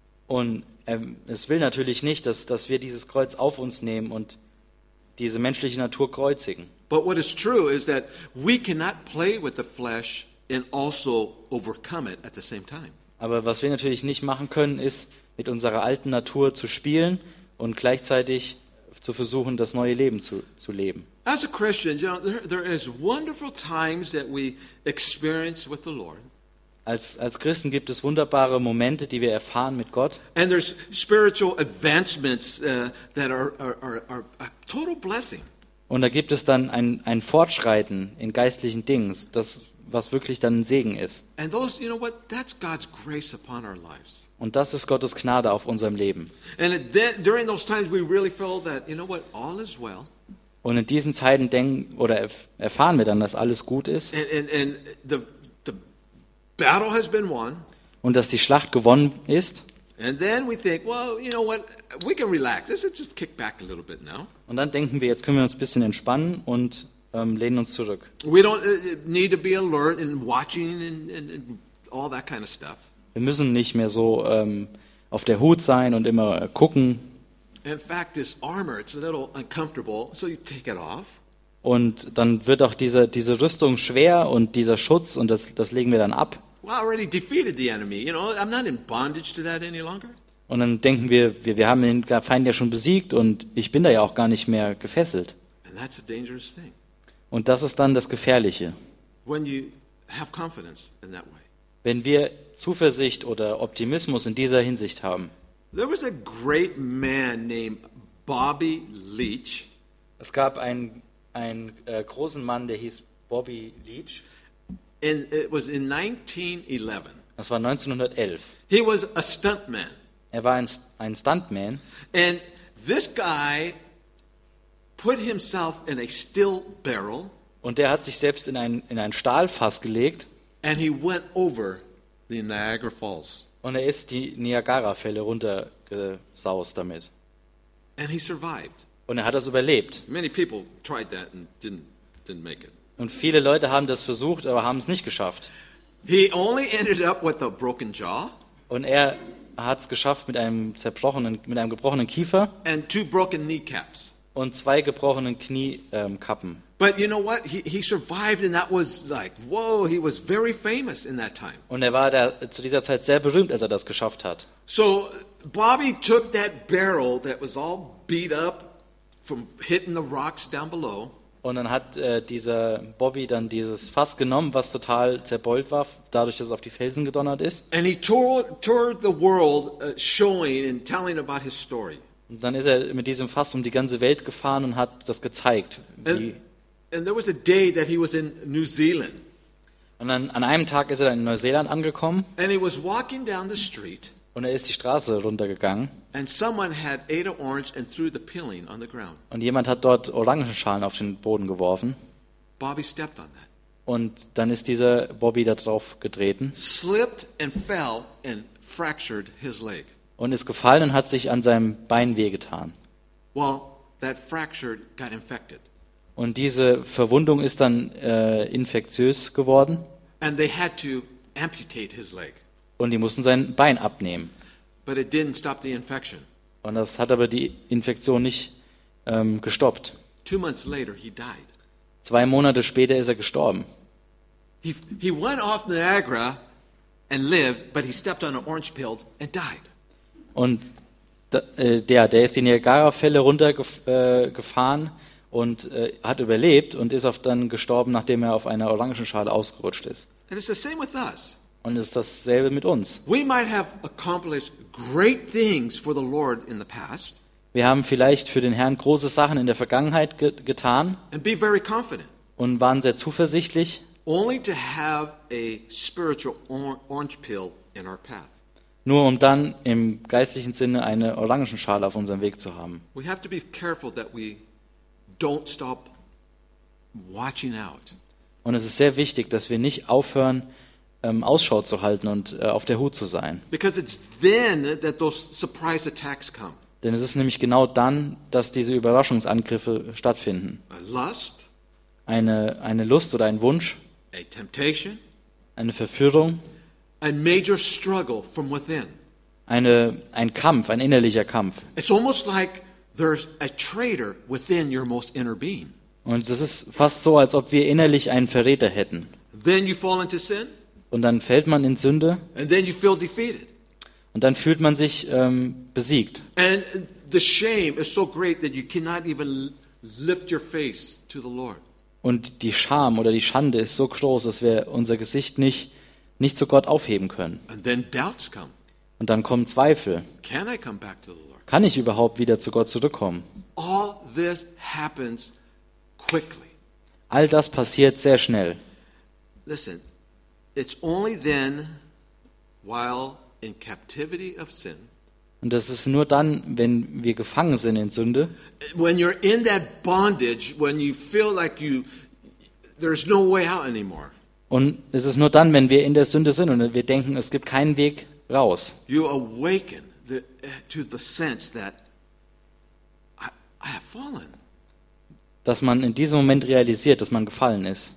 Speaker 2: Und ähm, es will natürlich nicht, dass, dass wir dieses Kreuz auf uns nehmen und diese menschliche Natur kreuzigen.
Speaker 1: But what is true is that we cannot play with the flesh and also overcome it at the same time.
Speaker 2: Aber was wir natürlich nicht machen können, ist, mit unserer alten Natur zu spielen und gleichzeitig zu versuchen, das neue Leben zu, zu leben.
Speaker 1: As a Christian, you know, there, there is wonderful times that we experience with the Lord.
Speaker 2: Als, als Christen gibt es wunderbare Momente, die wir erfahren mit Gott.
Speaker 1: And there's spiritual advancements uh, that are, are, are, are a total blessing.
Speaker 2: Und da gibt es dann ein, ein Fortschreiten in geistlichen Dingen, das, was wirklich dann ein Segen ist.
Speaker 1: And those, you know what, that's God's grace upon our lives.
Speaker 2: Und das ist Gottes Gnade auf unserem Leben.
Speaker 1: And it, then, during those times we really feel that, you know what, all is well.
Speaker 2: Und in diesen Zeiten denken oder erf- erfahren wir dann, dass alles gut ist
Speaker 1: And, and, and the, the battle has been won.
Speaker 2: und dass die Schlacht gewonnen ist.
Speaker 1: And then we think, well, you know what, we can relax. Let's just kick back a little bit now.
Speaker 2: Und dann denken wir, jetzt können wir uns ein bisschen entspannen und ähm, lehnen uns zurück.
Speaker 1: We don't uh, need to be alert and watching and, and, and all that kind of stuff.
Speaker 2: Wir müssen nicht mehr so ähm, auf der Hut sein und immer äh, gucken.
Speaker 1: In fact, this armor, it's a little uncomfortable, so you take it off.
Speaker 2: Und dann wird auch diese, diese Rüstung schwer und dieser Schutz und das, das legen wir dann ab.
Speaker 1: Well, I already defeated the enemy. You know, I'm not in bondage to that any longer.
Speaker 2: Und dann denken wir, wir, wir haben den Feind ja schon besiegt und ich bin da ja auch gar nicht mehr gefesselt.
Speaker 1: And that's a dangerous thing.
Speaker 2: Und das ist dann das Gefährliche.
Speaker 1: When you have confidence in that way.
Speaker 2: Wenn wir Zuversicht oder Optimismus in dieser Hinsicht haben.
Speaker 1: There was a great man named Bobby Leach.
Speaker 2: Es gab einen, einen äh, großen Mann, der hieß Bobby Leach.
Speaker 1: And it was in nineteen eleven.
Speaker 2: Das war neunzehnhundertelf.
Speaker 1: He was a stuntman.
Speaker 2: Er war ein, ein Stuntman.
Speaker 1: And this guy put himself in a steel barrel.
Speaker 2: Und der hat sich selbst in ein, in ein Stahlfass gelegt.
Speaker 1: And he went over the Niagara Falls.
Speaker 2: Und er ist die Niagara-Fälle runtergesaust damit.
Speaker 1: And he survived.
Speaker 2: Und er hat das überlebt.
Speaker 1: Many people tried that and didn't, didn't make it.
Speaker 2: Und viele Leute haben das versucht, aber haben es nicht geschafft.
Speaker 1: He only ended up with a broken jaw.
Speaker 2: Und er hat es geschafft mit einem zerbrochenen, mit einem gebrochenen Kiefer
Speaker 1: and two broken kneecaps.
Speaker 2: und zwei gebrochenen Kniekappen.
Speaker 1: But you know what? He, he survived, and that was like, whoa, he was very famous in that time.
Speaker 2: Und er war da, zu dieser Zeit sehr berühmt, als er das geschafft hat.
Speaker 1: So Bobby took that barrel that was all beat up from hitting the rocks down below.
Speaker 2: Und dann hat äh, dieser Bobby dann dieses Fass genommen, was total zerbeult war, dadurch, dass es auf die Felsen gedonnert ist.
Speaker 1: And he toured, toured the world uh, showing and telling about his story.
Speaker 2: Und dann ist er mit diesem Fass um die ganze Welt gefahren und hat das gezeigt. Wie
Speaker 1: And, and there was a day that he was in New Zealand.
Speaker 2: und dann an einem Tag ist er dann in Neuseeland angekommen
Speaker 1: And he was walking down the street.
Speaker 2: und er ist die Straße runtergegangen.
Speaker 1: And someone had ate an orange and threw the peeling on the ground.
Speaker 2: Und jemand hat dort Orangenschalen auf den Boden geworfen.
Speaker 1: Bobby stepped on that.
Speaker 2: Und dann ist dieser Bobby da drauf getreten
Speaker 1: Slipped and fell and fractured his leg.
Speaker 2: und ist gefallen und hat sich an seinem Bein wehgetan.
Speaker 1: Well, that fracture got infected.
Speaker 2: Und diese Verwundung ist dann äh, infektiös geworden
Speaker 1: And they had to amputate his leg.
Speaker 2: und die mussten sein Bein abnehmen.
Speaker 1: But it didn't stop the infection.
Speaker 2: Und das hat aber die Infektion nicht ähm, gestoppt.
Speaker 1: Two months later, he died.
Speaker 2: Zwei Monate später ist er gestorben.
Speaker 1: He, he went off Niagara and lived, but he stepped on an orange peel and died.
Speaker 2: Und da, äh, der, der ist die Niagara-Fälle runtergefahren äh, und äh, hat überlebt und ist auf dann gestorben, nachdem er auf einer Orangenschale ausgerutscht ist.
Speaker 1: And it's the same with us.
Speaker 2: Und es ist dasselbe mit uns.
Speaker 1: We might have accomplished great things for the Lord in the past
Speaker 2: Wir haben vielleicht für den Herrn große Sachen in der Vergangenheit ge getan
Speaker 1: and be very confident,
Speaker 2: und waren sehr zuversichtlich,
Speaker 1: only to have a spiritual or- orange peel in our path.
Speaker 2: nur um dann im geistlichen Sinne eine Orangenschale auf unserem Weg zu haben.
Speaker 1: We have to be careful that we don't stop watching out.
Speaker 2: Und es ist sehr wichtig, dass wir nicht aufhören, ähm, Ausschau zu halten und äh, auf der Hut zu sein.
Speaker 1: Because it's then that those surprise attacks come.
Speaker 2: Denn es ist nämlich genau dann, dass diese Überraschungsangriffe stattfinden.
Speaker 1: A lust,
Speaker 2: Eine, eine Lust oder ein Wunsch,
Speaker 1: a temptation,
Speaker 2: eine Verführung,
Speaker 1: a major struggle from within.
Speaker 2: eine, ein Kampf, ein innerlicher Kampf.
Speaker 1: It's almost like there's a traitor within your most inner being.
Speaker 2: Und es ist fast so, als ob wir innerlich einen Verräter hätten.
Speaker 1: Then you fall into sin,
Speaker 2: Und dann fällt man in Sünde
Speaker 1: and then you feel defeated.
Speaker 2: und dann fühlt man sich ähm, besiegt.
Speaker 1: And the shame is so great that you cannot even lift your face to the Lord.
Speaker 2: Und die Scham oder die Schande ist so groß, dass wir unser Gesicht nicht, nicht zu Gott aufheben können.
Speaker 1: And then doubts come.
Speaker 2: Und dann kommen Zweifel.
Speaker 1: Can I come back to the Lord?
Speaker 2: Kann ich überhaupt wieder zu Gott zurückkommen?
Speaker 1: All this happens quickly.
Speaker 2: All das passiert sehr schnell.
Speaker 1: Listen, it's only then, while in captivity of sin,
Speaker 2: Und das ist nur dann, wenn wir gefangen sind in Sünde,
Speaker 1: when you're in that bondage, when you feel like you, there's no way out anymore.
Speaker 2: und es ist nur dann, wenn wir in der Sünde sind und wir denken, es gibt keinen Weg raus.
Speaker 1: You awaken the, to the sense that I, I have fallen.
Speaker 2: Dass man in diesem Moment realisiert, dass man gefallen ist.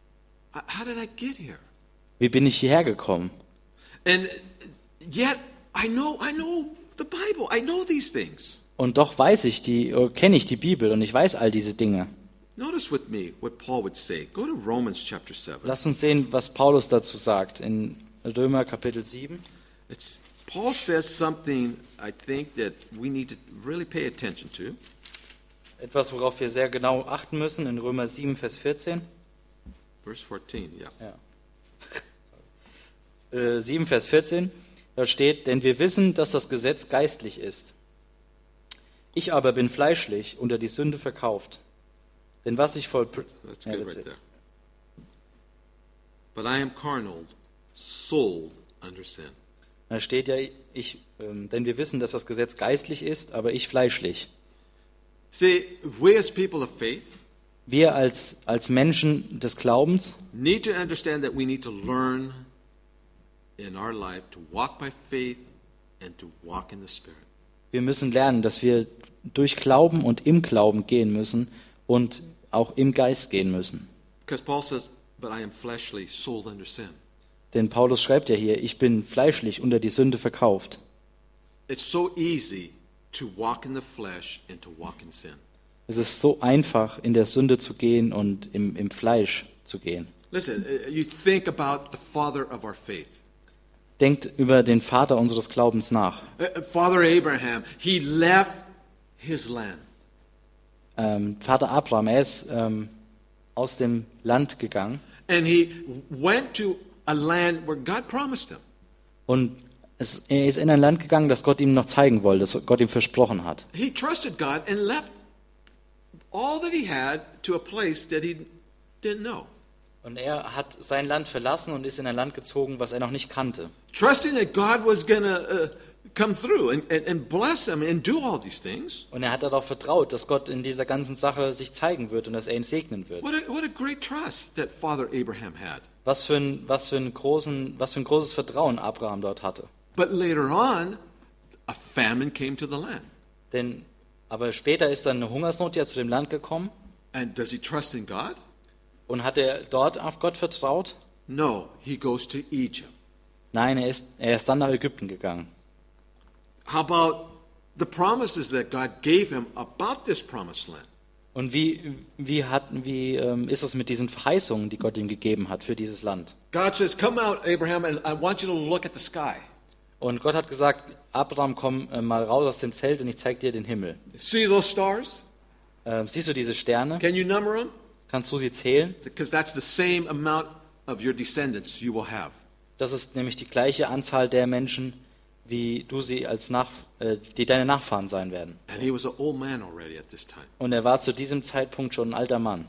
Speaker 1: I- How did I get here?
Speaker 2: Wie bin ich hierher gekommen?
Speaker 1: And yet, I know, I know the Bible. I know these things.
Speaker 2: Und doch weiß ich die, äh, kenne ich die Bibel und ich weiß all diese Dinge.
Speaker 1: Notice with me what Paul would say. Go to Romans chapter seven.
Speaker 2: Lass uns sehen, was Paulus dazu sagt in Römer Kapitel sieben.
Speaker 1: It's, Paul says something I think that we need to really pay attention to.
Speaker 2: Etwas, worauf wir sehr genau achten müssen, in Römer sieben, Vers vierzehn.
Speaker 1: Verse fourteen, yeah.
Speaker 2: Ja. Äh, sieben, Vers vierzehn, da steht, denn wir wissen, dass das Gesetz geistlich ist. Ich aber bin fleischlich, unter die Sünde verkauft. Denn was ich voll...
Speaker 1: That's
Speaker 2: Ja,
Speaker 1: good
Speaker 2: that's
Speaker 1: right
Speaker 2: it.
Speaker 1: there. But I am carnal, sold under sin.
Speaker 2: Da steht ja, ich, ähm, denn wir wissen, dass das Gesetz geistlich ist, aber ich fleischlich.
Speaker 1: See, we as people of faith
Speaker 2: Wir als, als Menschen des Glaubens
Speaker 1: need to understand that we need to learn in our life to walk by faith and to walk in the Spirit.
Speaker 2: Wir müssen lernen, dass wir durch Glauben und im Glauben gehen müssen und auch im Geist gehen müssen.
Speaker 1: Because Paul says, but I am fleshly, sold under sin.
Speaker 2: Denn Paulus schreibt ja hier, ich bin fleischlich unter die Sünde verkauft.
Speaker 1: It's so easy to walk in the flesh and to walk in sin.
Speaker 2: Es ist so einfach, in der Sünde zu gehen und im, im Fleisch zu gehen.
Speaker 1: Listen, uh, you think about the father of our faith.
Speaker 2: Denkt über den Vater unseres Glaubens nach.
Speaker 1: Uh, Father Abraham, he left his land.
Speaker 2: Ähm, Vater Abraham, er ist ähm, aus dem Land gegangen
Speaker 1: And he went to a land where God promised him.
Speaker 2: und es, er ist in ein Land gegangen, das Gott ihm noch zeigen wollte, das Gott ihm versprochen hat.
Speaker 1: He trusted God and left all that he had to a place that he didn't know.
Speaker 2: Und er hat sein Land verlassen und ist in ein Land gezogen, was er noch nicht kannte.
Speaker 1: Trusting that God was going to uh, come through and, and, and bless him and do all these things.
Speaker 2: Und er hat darauf vertraut, dass Gott in dieser ganzen Sache sich zeigen wird und dass er ihn segnen wird.
Speaker 1: What a, what a great trust that Father Abraham had.
Speaker 2: Was für ein, was für ein, großen, was für ein großes Vertrauen Abraham dort hatte.
Speaker 1: But later on, a famine came to the land.
Speaker 2: Denn, aber später ist dann eine Hungersnot ja zu dem Land gekommen.
Speaker 1: And does he trust in God?
Speaker 2: Und hat er dort auf Gott vertraut?
Speaker 1: No, he goes to Egypt.
Speaker 2: Nein, er ist, er ist dann nach Ägypten gegangen.
Speaker 1: How about the promises that God gave him about this promised land?
Speaker 2: Und wie, wie, hat, wie ähm, ist es mit diesen Verheißungen, die Gott ihm gegeben hat für dieses Land?
Speaker 1: God says, come out, Abraham, and I want you to look at the sky.
Speaker 2: Und Gott hat gesagt, Abraham, komm äh, mal raus aus dem Zelt und ich zeige dir den Himmel.
Speaker 1: See those stars?
Speaker 2: Ähm, siehst du diese Sterne?
Speaker 1: Can you number them?
Speaker 2: Kannst du sie zählen?
Speaker 1: Because that's the same amount of your descendants you will have.
Speaker 2: Das ist nämlich die gleiche Anzahl der Menschen, wie du sie als Nach, äh, die deine Nachfahren sein werden.
Speaker 1: And he was an old man already at this time.
Speaker 2: Und er war zu diesem Zeitpunkt schon ein alter Mann.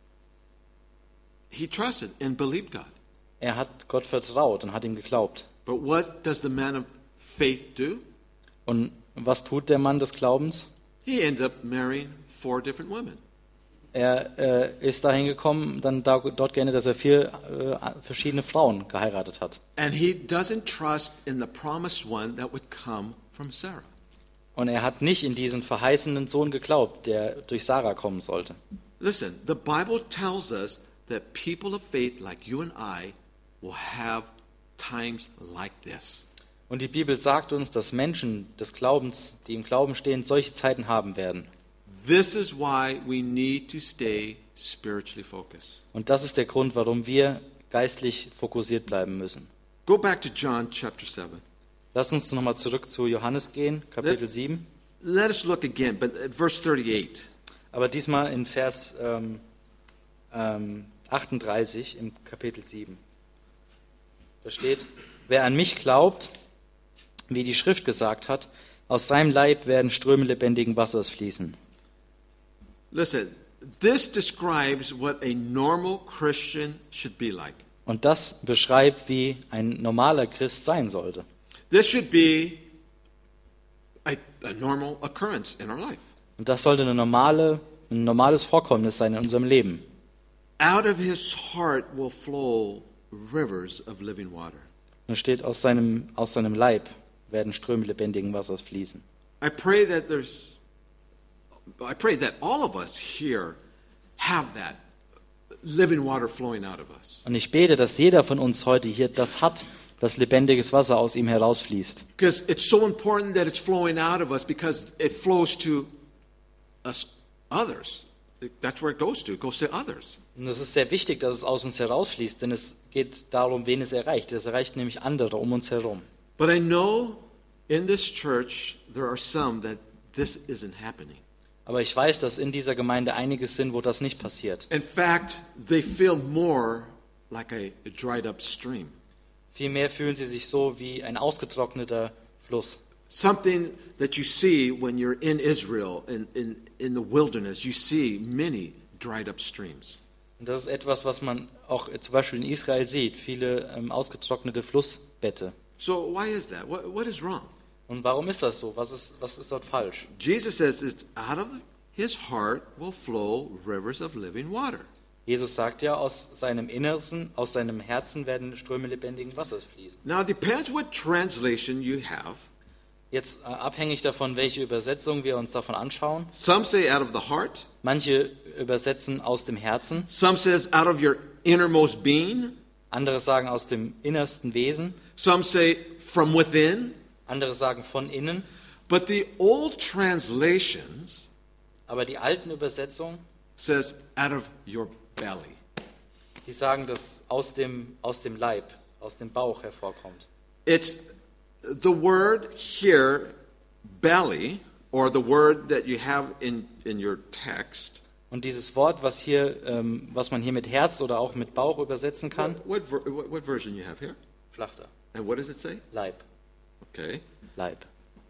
Speaker 1: He trusted and believed God.
Speaker 2: Er hat Gott vertraut und hat ihm geglaubt.
Speaker 1: But what does the man of faith do?
Speaker 2: Und was tut der Mann des Glaubens?
Speaker 1: He ended up marrying four different women.
Speaker 2: Er äh, ist dahin gekommen, dann da, dort geendet, dass er vier äh, verschiedene Frauen geheiratet hat.
Speaker 1: And he doesn't trust in the promised one that would come from Sarah.
Speaker 2: Und er hat nicht in diesen verheißenen Sohn geglaubt, der durch Sarah kommen sollte.
Speaker 1: Listen, the Bible tells us that people of faith like you and I will have times like this.
Speaker 2: Und die Bibel sagt uns, dass Menschen des Glaubens, die im Glauben stehen, solche Zeiten haben werden.
Speaker 1: This is why we need to stay spiritually focused.
Speaker 2: Und das ist der Grund, warum wir geistlich fokussiert bleiben müssen.
Speaker 1: Go back to John chapter seven.
Speaker 2: Lass uns nochmal zurück zu Johannes gehen, Kapitel
Speaker 1: Let-
Speaker 2: sieben.
Speaker 1: Let us look again, but at verse thirty-eight.
Speaker 2: Aber diesmal in Vers ähm, ähm, achtunddreißig im Kapitel sieben. Da steht, wer an mich glaubt, wie die Schrift gesagt hat, aus seinem Leib werden Ströme lebendigen Wassers fließen.
Speaker 1: Listen, this describes what a normal Christian should be like.
Speaker 2: Und das beschreibt, wie ein normaler Christ sein sollte.
Speaker 1: This should be a, a normal occurrence in our life.
Speaker 2: Und das sollte eine normale, ein normales Vorkommnis sein in unserem Leben.
Speaker 1: Out of his heart will flow rivers of living water.
Speaker 2: Und es steht, aus seinem, aus seinem Leib werden Ströme lebendigen Wassers fließen.
Speaker 1: I pray that there's I pray that all of us here have that living water flowing out of us.
Speaker 2: Und ich bete, dass jeder von uns heute hier das hat, dass lebendiges Wasser aus ihm herausfließt.
Speaker 1: Because it's so important that it's flowing out of us because it flows to us others. That's where it goes to. It goes to others.
Speaker 2: Und es ist sehr wichtig, dass es aus uns herausfließt, denn es geht darum, wen es erreicht. Es erreicht nämlich andere um uns herum.
Speaker 1: But I know in this church there are some that this isn't happening.
Speaker 2: Aber ich weiß, dass in dieser Gemeinde einiges sind, wo das nicht passiert.
Speaker 1: In fact, they feel more like a dried up stream.
Speaker 2: Vielmehr fühlen sie sich so wie ein ausgetrockneter Fluss.
Speaker 1: Something that you see when you're in Israel, in, in, in the wilderness, you see many dried up streams.
Speaker 2: Und das ist etwas, was man auch zum Beispiel in Israel sieht, viele ähm, ausgetrocknete Flussbette.
Speaker 1: So why is that? What, what is wrong?
Speaker 2: Und warum ist das so? Was ist, was ist dort falsch?
Speaker 1: Jesus says, it's out of his heart will flow rivers of living water.
Speaker 2: Jesus sagt ja, aus seinem Innersten, aus seinem Herzen werden Ströme lebendigen Wassers fließen.
Speaker 1: Now, it depends what translation you have.
Speaker 2: Jetzt äh, abhängig davon, welche Übersetzung wir uns davon anschauen.
Speaker 1: Some say out of the heart.
Speaker 2: Manche übersetzen aus dem Herzen.
Speaker 1: Some says out of your innermost being.
Speaker 2: Andere sagen aus dem innersten Wesen.
Speaker 1: Some say from within.
Speaker 2: Andere sagen von innen.
Speaker 1: But the old translations
Speaker 2: Aber die alten Übersetzungen
Speaker 1: says out of your belly.
Speaker 2: Die sagen, dass aus dem, aus dem Leib, aus dem Bauch hervorkommt.
Speaker 1: It's the word here, belly, or the word that you have in, in your text.
Speaker 2: Und dieses Wort, was hier, ähm, was man hier mit Herz oder auch mit Bauch übersetzen kann.
Speaker 1: What, what, what, what version you have here?
Speaker 2: Schlachter.
Speaker 1: And what does it say?
Speaker 2: Leib.
Speaker 1: Okay.
Speaker 2: Leib.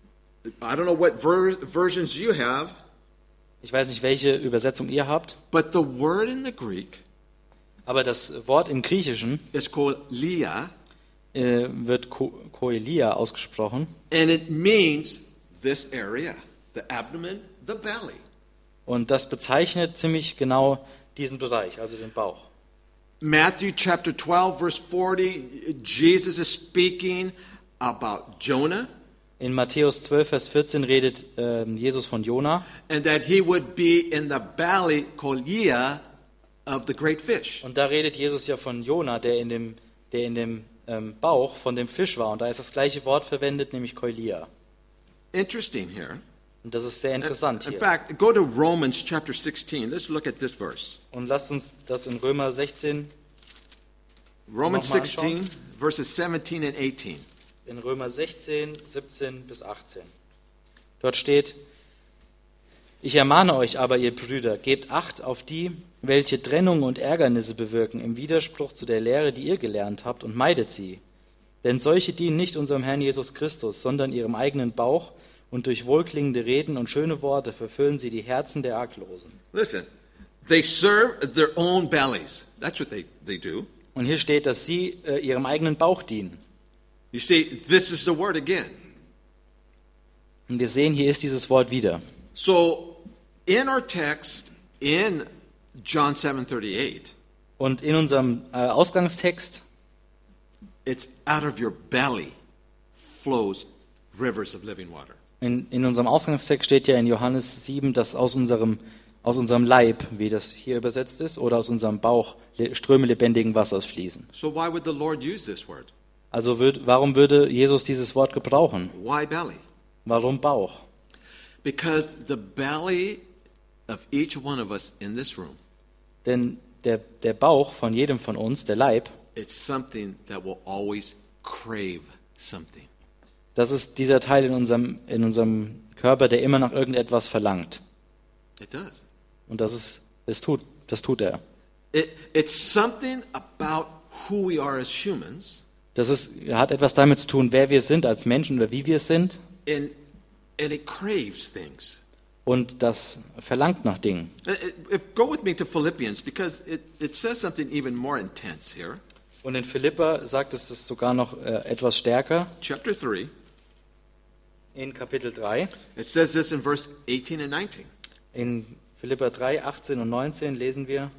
Speaker 1: I don't know what ver versions you have.
Speaker 2: Ich weiß nicht, welche Übersetzung ihr habt.
Speaker 1: But the word in the Greek.
Speaker 2: Aber das Wort im Griechischen
Speaker 1: is called lia.
Speaker 2: Äh, wird Ko Koelia ausgesprochen.
Speaker 1: And it means this area, the abdomen, the belly.
Speaker 2: Und das bezeichnet ziemlich genau diesen Bereich, also den Bauch.
Speaker 1: Matthew chapter twelve, verse forty, Jesus is speaking about Jonah.
Speaker 2: In Matthäus zwölf, Vers vierzehn redet äh, Jesus von Jona.
Speaker 1: And that he would be in the belly, kolia, of the great fish.
Speaker 2: Und da redet Jesus ja von Jona, der in dem, der in dem ähm, Bauch von dem Fisch war. Und da ist das gleiche Wort verwendet, nämlich Koilia.
Speaker 1: Interesting here.
Speaker 2: Und das ist sehr interessant
Speaker 1: In
Speaker 2: hier.
Speaker 1: fact, go to Romans chapter sixteen. Let's look at this verse.
Speaker 2: Und lasst uns das in Römer sechzehn,
Speaker 1: Romans
Speaker 2: Nochmal
Speaker 1: sixteen, verses seventeen and eighteen.
Speaker 2: in Römer sechzehn, siebzehn bis achtzehn. Dort steht: Ich ermahne euch aber, ihr Brüder, gebt Acht auf die, welche Trennung und Ärgernisse bewirken, im Widerspruch zu der Lehre, die ihr gelernt habt, und meidet sie. Denn solche dienen nicht unserem Herrn Jesus Christus, sondern ihrem eigenen Bauch, und durch wohlklingende Reden und schöne Worte verfüllen sie die Herzen der Arglosen.
Speaker 1: Listen, they serve their own bellies. That's what they, they do.
Speaker 2: Und hier steht, dass sie äh, ihrem eigenen Bauch dienen.
Speaker 1: You see, this is the word again.
Speaker 2: Und wir sehen, hier ist dieses Wort wieder.
Speaker 1: So, in our text, in John seven thirty-eight,
Speaker 2: Und in unserem äh, Ausgangstext,
Speaker 1: it's out of your belly flows rivers of living water.
Speaker 2: in, in unserem Ausgangstext steht ja in Johannes sieben, dass aus unserem, aus unserem Leib, wie das hier übersetzt ist, oder aus unserem Bauch le Ströme lebendigen Wassers fließen.
Speaker 1: So why would the Lord use this word?
Speaker 2: Also würd, warum würde Jesus dieses Wort gebrauchen?
Speaker 1: Why belly?
Speaker 2: Warum Bauch?
Speaker 1: Because the belly of each one of us in this room,
Speaker 2: Denn der, der Bauch von jedem von uns, der Leib,
Speaker 1: it's something that will always crave something.
Speaker 2: das ist dieser Teil in unserem, in unserem Körper, der immer nach irgendetwas verlangt.
Speaker 1: It does.
Speaker 2: Und das ist, es tut, das tut er.
Speaker 1: It, it's something about who we are as humans,
Speaker 2: Das ist, hat etwas damit zu tun, wer wir sind als Menschen oder wie wir sind.
Speaker 1: and, and it craves things.
Speaker 2: Und das verlangt nach Dingen.
Speaker 1: Uh, If, go with me to Philippians, because it, it says something even more intense here.
Speaker 2: Und in Philipper sagt es es sogar noch äh, etwas stärker.
Speaker 1: Chapter three,
Speaker 2: In Kapitel drei.
Speaker 1: it says this in verse eighteen and nineteen.
Speaker 2: In Philipper drei, achtzehn und neunzehn lesen wir: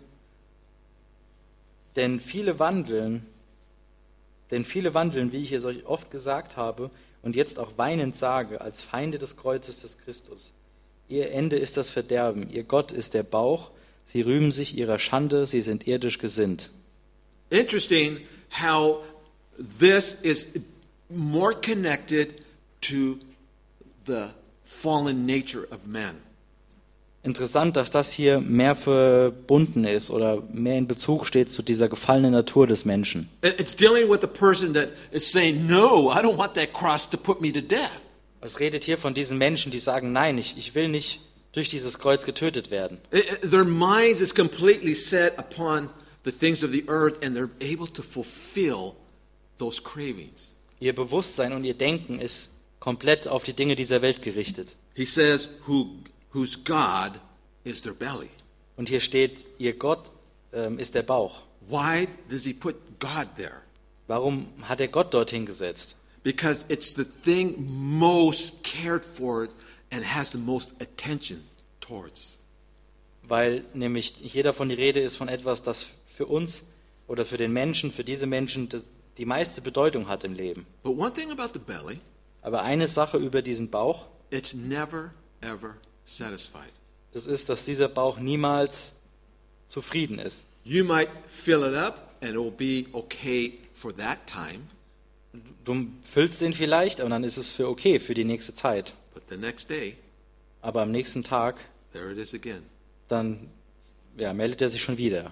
Speaker 2: Denn viele wandeln, denn viele wandeln, wie ich es euch oft gesagt habe und jetzt auch weinend sage, als Feinde des Kreuzes des Christus. Ihr Ende ist das Verderben, ihr Gott ist der Bauch, sie rühmen sich ihrer Schande, sie sind irdisch gesinnt.
Speaker 1: Interesting how this is more connected to the fallen nature of man.
Speaker 2: Interessant, dass das hier mehr verbunden ist oder mehr in Bezug steht zu dieser gefallenen Natur des Menschen.
Speaker 1: It's dealing with a person that is saying, no, I don't want that cross to put me to death.
Speaker 2: Es redet hier von diesen Menschen, die sagen, nein, ich, ich will nicht durch dieses Kreuz getötet werden.
Speaker 1: Their minds is completely set upon the things of the earth and they're able to fulfill those cravings.
Speaker 2: Ihr Bewusstsein und ihr Denken ist komplett auf die Dinge dieser Welt gerichtet.
Speaker 1: He says, who, whose God is their belly.
Speaker 2: Und hier steht, ihr Gott ähm, ist der Bauch.
Speaker 1: Why does he put God there?
Speaker 2: Warum hat er Gott dorthin gesetzt?
Speaker 1: Because it's the thing most cared for and has the most attention towards.
Speaker 2: Weil nämlich hier davon die Rede ist von etwas, das für uns oder für den Menschen, für diese Menschen die meiste Bedeutung hat im Leben.
Speaker 1: But one thing about the belly,
Speaker 2: aber eine Sache über diesen Bauch,
Speaker 1: it's never ever satisfied.
Speaker 2: Das ist, dass dieser Bauch niemals zufrieden ist.
Speaker 1: You might fill it up and it will be okay for that time.
Speaker 2: Du füllst ihn vielleicht und dann ist es für okay für die nächste Zeit.
Speaker 1: But the next day,
Speaker 2: aber am nächsten Tag,
Speaker 1: there it is again.
Speaker 2: Dann ja, meldet er sich schon wieder.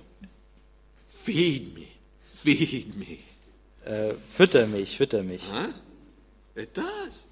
Speaker 1: Feed me, feed me.
Speaker 2: Äh, fütter mich, fütter mich.
Speaker 1: Huh? It does.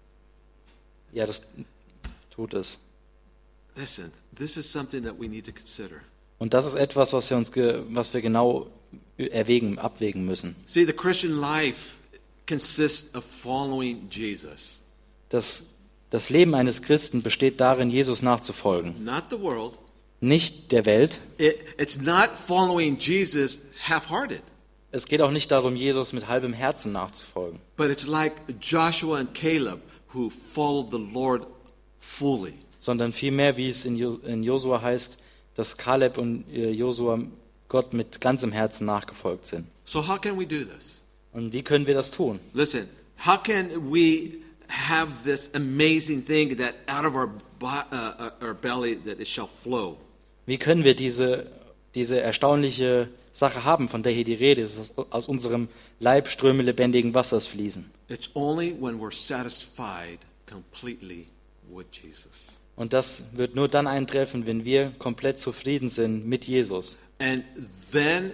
Speaker 2: Ja, das tut es.
Speaker 1: Listen, this is something that we need to consider.
Speaker 2: Und das ist etwas, was wir uns, ge- was wir genau erwägen, abwägen müssen.
Speaker 1: See, the Christian life consists of following Jesus.
Speaker 2: Das, das Leben eines Christen besteht darin, Jesus nachzufolgen.
Speaker 1: Not the world.
Speaker 2: Nicht der Welt.
Speaker 1: It, it's not following Jesus half-hearted.
Speaker 2: Es geht auch nicht darum, Jesus mit halbem Herzen nachzufolgen.
Speaker 1: But it's like Joshua and Caleb who followed the Lord fully.
Speaker 2: Sondern vielmehr, wie es in, jo- in Josua heißt, dass Kaleb und äh, Josua Gott mit ganzem Herzen nachgefolgt sind.
Speaker 1: So how can we do this?
Speaker 2: Und wie können wir das tun?
Speaker 1: Listen, how can we have this amazing thing that out of our, bo- uh, uh, our belly that it shall flow?
Speaker 2: Wie können wir diese, diese erstaunliche Sache haben, von der hier die Rede ist, dass aus unserem Leib Ströme lebendigen Wassers fließen?
Speaker 1: It's only when we're satisfied completely with Jesus.
Speaker 2: Und das wird nur dann eintreffen, wenn wir komplett zufrieden sind mit Jesus.
Speaker 1: And then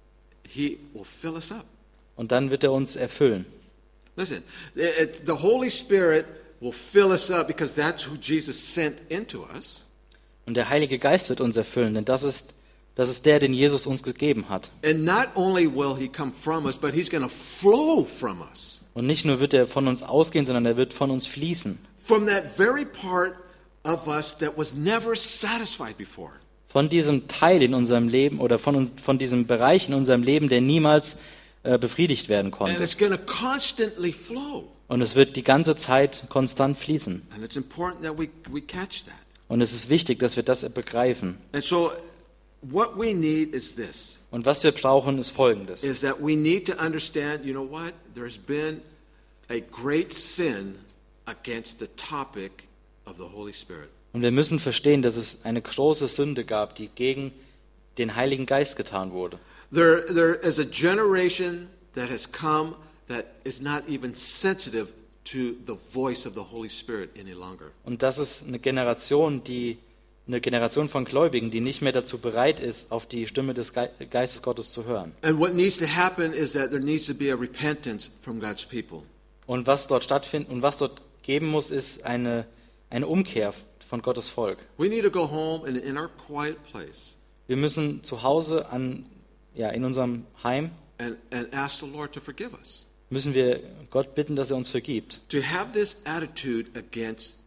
Speaker 1: he will fill us up.
Speaker 2: Und dann wird er uns erfüllen.
Speaker 1: Listen, it- it- the Holy Spirit will fill us up because that's who Jesus sent into us.
Speaker 2: Und der Heilige Geist wird uns erfüllen, denn das ist, das ist der, den Jesus uns gegeben hat.
Speaker 1: And not only will he come from us, but he's going to flow from us.
Speaker 2: Und nicht nur wird er von uns ausgehen, sondern er wird von uns fließen.
Speaker 1: From that very part of us that was never satisfied before.
Speaker 2: Von diesem Teil in unserem Leben oder von, uns, von diesem Bereich in unserem Leben, der niemals äh, befriedigt werden
Speaker 1: And
Speaker 2: konnte.
Speaker 1: it's going to constantly flow.
Speaker 2: Und es wird die ganze Zeit konstant fließen.
Speaker 1: And it's important that we, we catch that.
Speaker 2: Und es ist wichtig, dass wir das begreifen.
Speaker 1: And so what we need is this,
Speaker 2: Und was wir brauchen, ist Folgendes.
Speaker 1: is that we need to understand, you know what, there's been a great sin against the topic of the Holy Spirit.
Speaker 2: Und wir müssen verstehen, dass es eine große Sünde gab, die gegen den Heiligen Geist getan wurde.
Speaker 1: There, there is a generation that has come that is not even sensitive to the voice of the Holy Spirit any longer.
Speaker 2: Und das ist eine Generation, die eine Generation von Gläubigen, die nicht mehr dazu bereit ist, auf die Stimme des Ge- Geistes Gottes zu hören.
Speaker 1: And what needs to happen is that there needs to be a repentance from God's people.
Speaker 2: Und was dort stattfindet und was dort geben muss, ist eine, eine Umkehr von Gottes Volk.
Speaker 1: We need to go home and in our quiet place
Speaker 2: Wir müssen zu Hause an, ja, in unserem Heim
Speaker 1: and, and ask the Lord to forgive us.
Speaker 2: müssen wir Gott bitten, dass er uns vergibt.
Speaker 1: To have this attitude against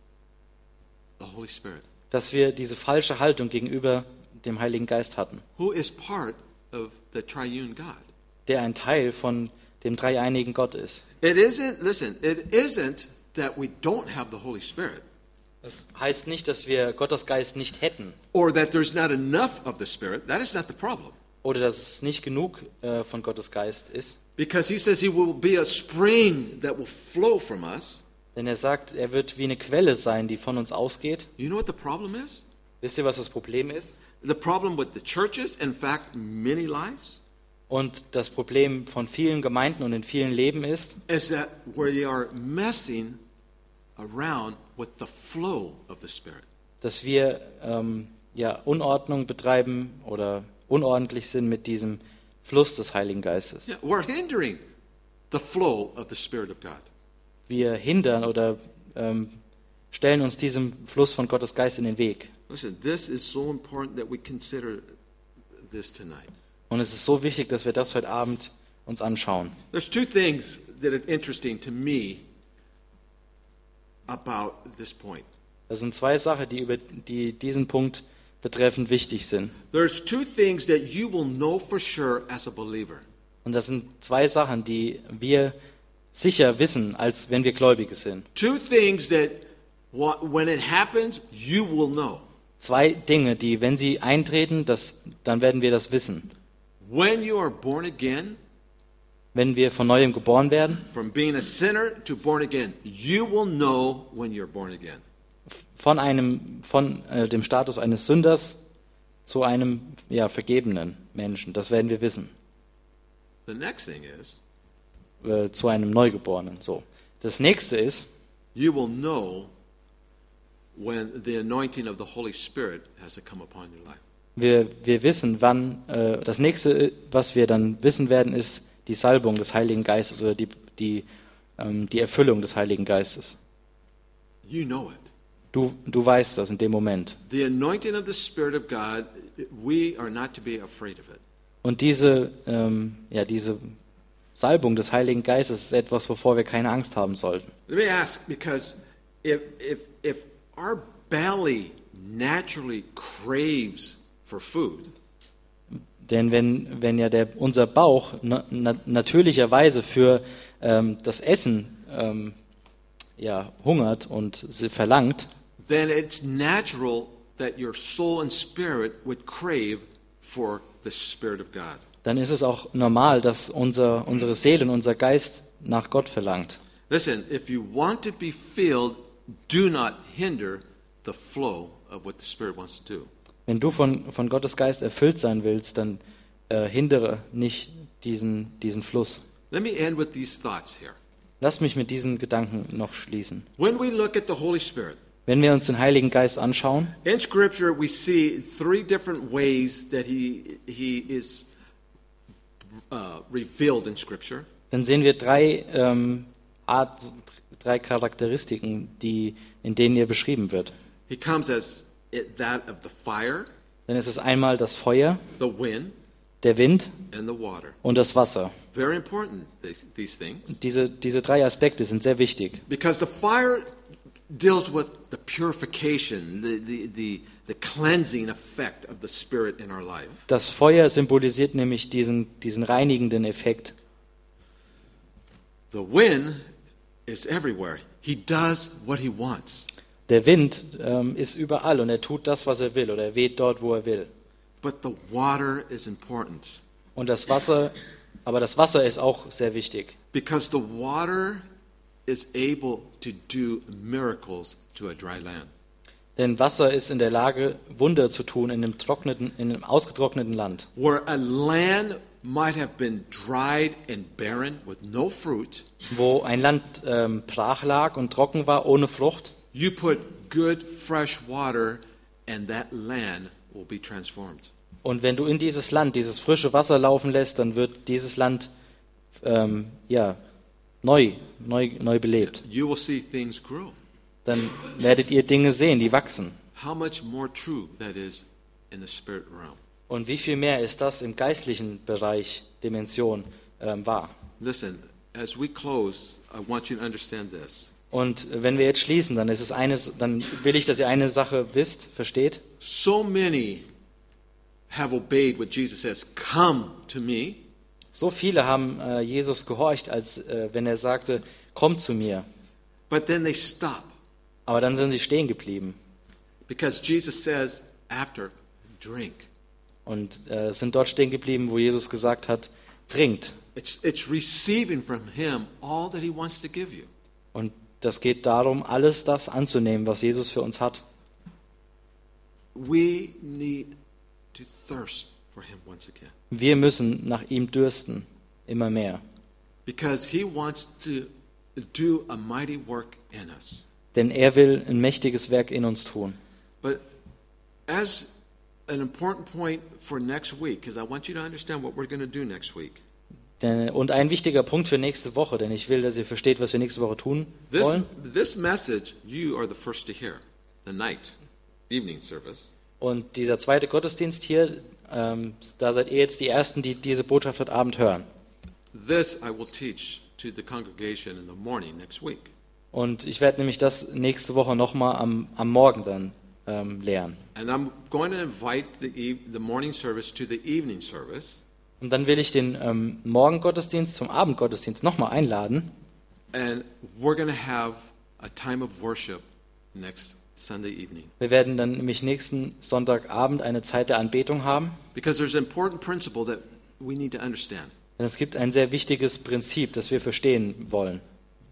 Speaker 1: the Holy Spirit,
Speaker 2: Dass wir diese falsche Haltung gegenüber dem Heiligen Geist hatten,
Speaker 1: who is part of the triune God.
Speaker 2: der ein Teil von dem dreieinigen Gott ist.
Speaker 1: It isn't, listen, it isn't that we don't have the Holy Spirit
Speaker 2: Das heißt nicht, dass wir Gottes Geist nicht hätten
Speaker 1: or that there's not enough of the Spirit. That is not the problem.
Speaker 2: oder dass es nicht genug äh, von Gottes Geist ist.
Speaker 1: Because he says he will be a spring that will flow from us.
Speaker 2: Denn er sagt, er wird wie eine Quelle sein, die von uns ausgeht.
Speaker 1: You know what the problem is?
Speaker 2: Wisst ihr, was das Problem ist?
Speaker 1: The problem with the churches, in fact, many lives,
Speaker 2: Und das Problem von vielen Gemeinden und in vielen Leben ist,
Speaker 1: is that we are messing around with the flow of the Spirit.
Speaker 2: dass wir ähm, ja, Unordnung betreiben oder unordentlich sind mit diesem Fluss des Heiligen Geistes.
Speaker 1: Yeah, we're hindering the flow of the Spirit of God.
Speaker 2: Wir hindern oder ähm, stellen uns diesem Fluss von Gottes Geist in den Weg.
Speaker 1: Listen, this is so important that we consider this tonight.
Speaker 2: Und es ist so wichtig, dass wir das heute Abend uns anschauen.
Speaker 1: There's two things that are interesting to me about this point.
Speaker 2: Das sind zwei Sachen, die über die diesen Punkt betreffend wichtig sind.
Speaker 1: There's two things that you will know for sure as a believer.
Speaker 2: Und das sind zwei Sachen, die wir sicher wissen, als wenn wir Gläubige sind.
Speaker 1: Two things that wha- when it happens, you will know.
Speaker 2: Zwei Dinge, die, wenn sie eintreten, das, dann werden wir das wissen.
Speaker 1: When you are born again,
Speaker 2: Wenn wir von Neuem geboren werden,
Speaker 1: from being a sinner to born again, you will know when you're born again.
Speaker 2: von, einem, von äh, dem Status eines Sünders zu einem ja, vergebenen Menschen, das werden wir wissen.
Speaker 1: The next thing is,
Speaker 2: Äh, zu einem Neugeborenen. So. Das nächste ist,
Speaker 1: you will know when the anointing of the Holy Spirit has to come upon your life.
Speaker 2: wir, wir wissen, wann, äh, das nächste, was wir dann wissen werden, ist die Salbung des Heiligen Geistes oder die, die, ähm, die Erfüllung des Heiligen Geistes.
Speaker 1: You know it.
Speaker 2: Du, du weißt das in dem Moment.
Speaker 1: The anointing of the Spirit of God, we are not to be afraid of it.
Speaker 2: Und diese, ähm, ja, diese Salbung des Heiligen Geistes ist etwas, wovor wir keine Angst haben sollten.
Speaker 1: Let me ask, because if, if, if our belly naturally craves for food,
Speaker 2: Denn wenn, wenn ja der, unser Bauch na, na, natürlicherweise für ähm, das Essen ähm, ja, hungert und sie verlangt,
Speaker 1: then it's natural that your soul and spirit would crave for the Spirit of God.
Speaker 2: dann ist es auch normal, dass unser, unsere Seele und unser Geist nach Gott verlangt.
Speaker 1: Listen, if you want to be filled, do not hinder the flow of what the Spirit wants to do.
Speaker 2: Wenn du von, von Gottes Geist erfüllt sein willst, dann äh, hindere nicht diesen, diesen Fluss.
Speaker 1: Let me end with these thoughts here.
Speaker 2: Lass mich mit diesen Gedanken noch schließen.
Speaker 1: When we look at the Holy Spirit,
Speaker 2: Wenn wir uns den Heiligen Geist anschauen,
Speaker 1: in Scripture we see three different ways that he, he is uh, revealed in Scripture.
Speaker 2: dann sehen wir drei, ähm, Art, drei Charakteristiken, die, in denen er beschrieben wird.
Speaker 1: He comes as it, that of the fire,
Speaker 2: Dann ist es einmal das Feuer,
Speaker 1: the wind,
Speaker 2: der Wind
Speaker 1: and the water.
Speaker 2: und das Wasser.
Speaker 1: Very important, th- these things.
Speaker 2: Diese, diese drei Aspekte sind sehr wichtig.
Speaker 1: Because the fire deals with the purification, the, the, the, the cleansing effect of the Spirit in our life.
Speaker 2: Das Feuer symbolisiert nämlich diesen, diesen reinigenden Effekt.
Speaker 1: The wind is everywhere. He does what he wants.
Speaker 2: Der Wind ähm, ist überall und er tut das, was er will, oder er weht dort, wo er will.
Speaker 1: But the water is important.
Speaker 2: Und das Wasser, aber das Wasser ist auch sehr wichtig,
Speaker 1: Because the water is able to do miracles to a dry land.
Speaker 2: denn Wasser ist in der Lage, Wunder zu tun in einem trockneten, in einem ausgetrockneten Land.
Speaker 1: Where a land might have been dried and barren with no fruit,
Speaker 2: Wo ein Land ähm, brach lag und trocken war, ohne Frucht,
Speaker 1: you put good fresh water and that land will be transformed.
Speaker 2: und wenn du in dieses Land dieses frische Wasser laufen lässt, dann wird dieses Land ähm, ja, neu, neu, neu belebt.
Speaker 1: You will see things grow.
Speaker 2: Dann werdet ihr Dinge sehen, die wachsen.
Speaker 1: How much more true that is in the spirit realm.
Speaker 2: Und wie viel mehr ist das im geistlichen Bereich, Dimension, ähm, wahr?
Speaker 1: Listen, as we close, I want you to understand this.
Speaker 2: Und wenn wir jetzt schließen, dann ist es eines, dann will ich, dass ihr eine Sache wisst, versteht.
Speaker 1: So many have obeyed what Jesus says, come to me,
Speaker 2: So viele haben äh, Jesus gehorcht, als äh, wenn er sagte, komm zu mir.
Speaker 1: but then they stop
Speaker 2: Aber dann sind sie stehen geblieben
Speaker 1: because Jesus says after, drink.
Speaker 2: und äh, sind dort stehen geblieben, wo Jesus gesagt hat, trinkt.
Speaker 1: It's, it's receiving from him all that he wants to give you.
Speaker 2: Und das geht darum, alles das anzunehmen, was Jesus für uns hat.
Speaker 1: We need to thirst for him once again.
Speaker 2: Wir müssen nach ihm dürsten, immer mehr.
Speaker 1: Because he wants to do a mighty work in us.
Speaker 2: Denn er will ein mächtiges Werk in uns tun.
Speaker 1: But as an important point for next week, because I want you to understand what we're going to do next week.
Speaker 2: Denn, und ein wichtiger Punkt für nächste Woche, denn ich will, dass ihr versteht, was wir nächste Woche tun
Speaker 1: This,
Speaker 2: wollen.
Speaker 1: this message, you are the first to hear. The night, evening service.
Speaker 2: Und dieser zweite Gottesdienst hier, ähm, da seid ihr jetzt die Ersten, die diese Botschaft heute Abend hören.
Speaker 1: This I will teach to the congregation in the morning next week.
Speaker 2: Und ich werde nämlich das nächste Woche nochmal am, am Morgen dann ähm, lehren.
Speaker 1: And I'm going to invite the, eve, the morning service to the evening service.
Speaker 2: Und dann will ich den ähm, Morgengottesdienst zum Abendgottesdienst nochmal einladen.
Speaker 1: And we're going to have a time of worship next Sunday evening.
Speaker 2: Wir werden dann nämlich nächsten Sonntagabend eine Zeit der Anbetung haben.
Speaker 1: Because there's an important principle that we need to understand.
Speaker 2: Denn es gibt ein sehr wichtiges Prinzip, das wir verstehen wollen.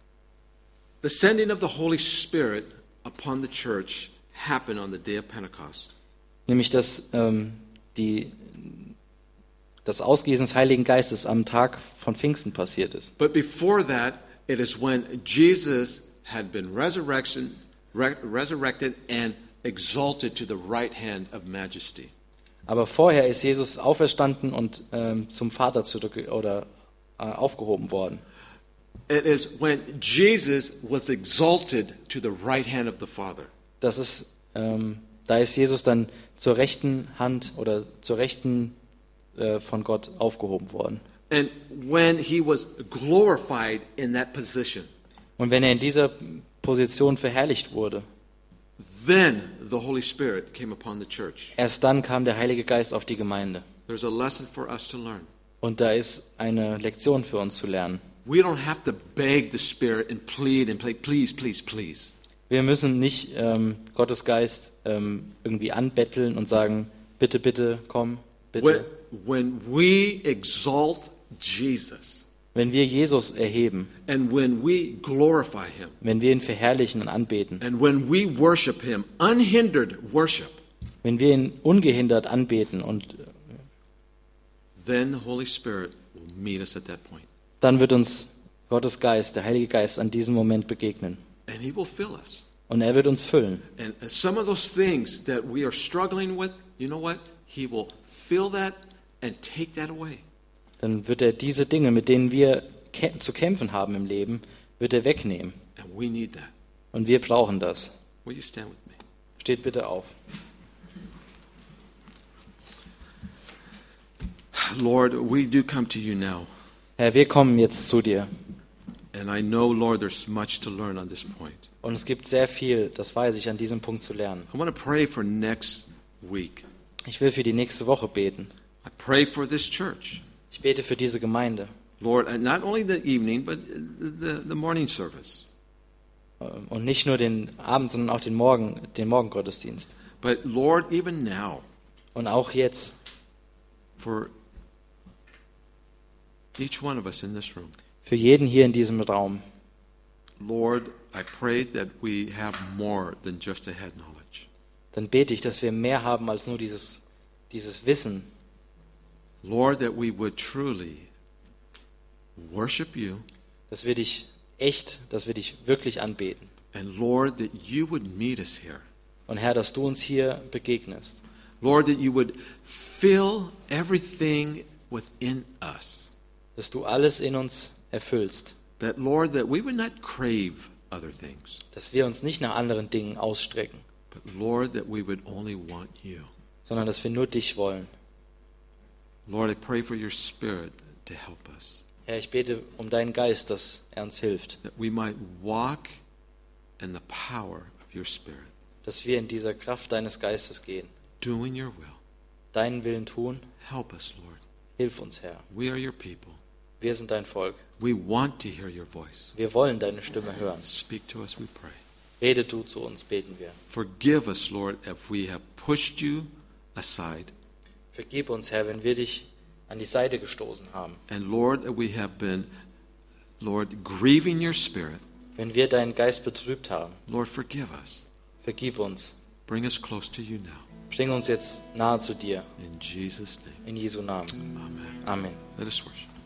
Speaker 1: The sending of the Holy Spirit upon the church happened on the day of Pentecost.
Speaker 2: Nämlich, dass ähm, die, das Ausgießen des Heiligen Geistes am Tag von Pfingsten passiert ist.
Speaker 1: But before that, it is when Jesus had been resurrection, re- resurrected and exalted to the right hand of majesty.
Speaker 2: Aber vorher ist Jesus auferstanden und ähm, zum Vater zurück oder äh, aufgehoben worden.
Speaker 1: It is when Jesus was exalted to the right hand of the Father.
Speaker 2: Das ist, ähm, da ist Jesus dann zur rechten Hand oder zur rechten äh, von Gott aufgehoben worden.
Speaker 1: And when he was glorified in that position,
Speaker 2: Und wenn er in dieser Position verherrlicht wurde,
Speaker 1: then the Holy Spirit came upon the church.
Speaker 2: erst dann kam der Heilige Geist auf die Gemeinde.
Speaker 1: There's a lesson for us to learn.
Speaker 2: Und da ist eine Lektion für uns zu lernen.
Speaker 1: We don't have to beg the Spirit and plead and play, please, please, please.
Speaker 2: Wir müssen nicht ähm, Gottes Geist ähm, irgendwie anbetteln und sagen, bitte, bitte, komm,
Speaker 1: When,
Speaker 2: bitte.
Speaker 1: when we exalt Jesus
Speaker 2: Wenn wir Jesus erheben,
Speaker 1: and when we glorify him
Speaker 2: wenn wir ihn verherrlichen und anbeten,
Speaker 1: and when we worship him, unhindered worship,
Speaker 2: wenn wir ihn ungehindert anbeten, und
Speaker 1: then the Holy Spirit will meet us at that point.
Speaker 2: dann wird uns Gottes Geist, der Heilige Geist, an diesem Moment begegnen.
Speaker 1: And he will fill us.
Speaker 2: Und er wird uns füllen.
Speaker 1: And some of those things that we are struggling with, you know what? He will fill that and take that away.
Speaker 2: Dann wird er diese Dinge, mit denen wir kä- zu kämpfen haben im Leben, wird er wegnehmen.
Speaker 1: And we need that.
Speaker 2: Und wir brauchen das.
Speaker 1: Will you stand with me?
Speaker 2: Steht bitte auf.
Speaker 1: Lord, we do come to you now.
Speaker 2: Herr, wir kommen jetzt zu dir.
Speaker 1: And I know, Lord, there's much to learn on this point.
Speaker 2: Und es gibt sehr viel, das weiß ich, an diesem Punkt zu lernen.
Speaker 1: I want to pray for next week.
Speaker 2: Ich will für die nächste Woche beten.
Speaker 1: I pray for this church.
Speaker 2: Ich bete für diese Gemeinde.
Speaker 1: Lord, and not only the evening, but the, the morning service.
Speaker 2: Und nicht nur den Abend, sondern auch den Morgen, den Morgengottesdienst.
Speaker 1: But Lord, even now,
Speaker 2: Und auch jetzt
Speaker 1: for each one of us in this room,
Speaker 2: für jeden hier in diesem Raum.
Speaker 1: Lord, I pray that we have more than just a head knowledge.
Speaker 2: Dann bete ich, dass wir mehr haben als nur dieses, dieses Wissen.
Speaker 1: Lord, that we would truly worship you,
Speaker 2: Dass wir dich echt, dass wir dich wirklich anbeten.
Speaker 1: and Lord, that you would meet us here.
Speaker 2: Und Herr, dass du uns hier begegnest.
Speaker 1: Lord, that you would fill everything within us.
Speaker 2: Dass du alles in uns erfüllst.
Speaker 1: That, Lord, that we would not crave other things,
Speaker 2: Dass wir uns nicht nach anderen Dingen ausstrecken,
Speaker 1: but Lord, that we would only want you.
Speaker 2: sondern dass wir nur dich wollen.
Speaker 1: Lord, I pray for your Spirit to help us,
Speaker 2: Herr, ich bete um deinen Geist, dass er uns hilft.
Speaker 1: that we might walk in the power of your Spirit,
Speaker 2: Dass wir in dieser Kraft deines Geistes gehen.
Speaker 1: doing your will.
Speaker 2: Deinen Willen tun.
Speaker 1: Help us, Lord.
Speaker 2: Hilf uns, Herr.
Speaker 1: We are your people.
Speaker 2: Wir sind dein Volk.
Speaker 1: We want to hear your voice.
Speaker 2: Wir wollen deine Stimme hören.
Speaker 1: Speak to us, we pray.
Speaker 2: Rede du zu uns, beten wir.
Speaker 1: Forgive us, Lord, if we have pushed you aside.
Speaker 2: Vergib uns, Herr, wenn wir dich an die Seite gestoßen haben.
Speaker 1: And Lord, we have been, Lord, grieving your Spirit.
Speaker 2: Wenn wir deinen Geist betrübt haben.
Speaker 1: Lord, forgive us.
Speaker 2: Vergib uns.
Speaker 1: Bring us close to you now.
Speaker 2: Bring uns jetzt nahe zu dir.
Speaker 1: In Jesus' name.
Speaker 2: In Jesu Namen.
Speaker 1: Amen.
Speaker 2: Amen.
Speaker 1: Let us worship.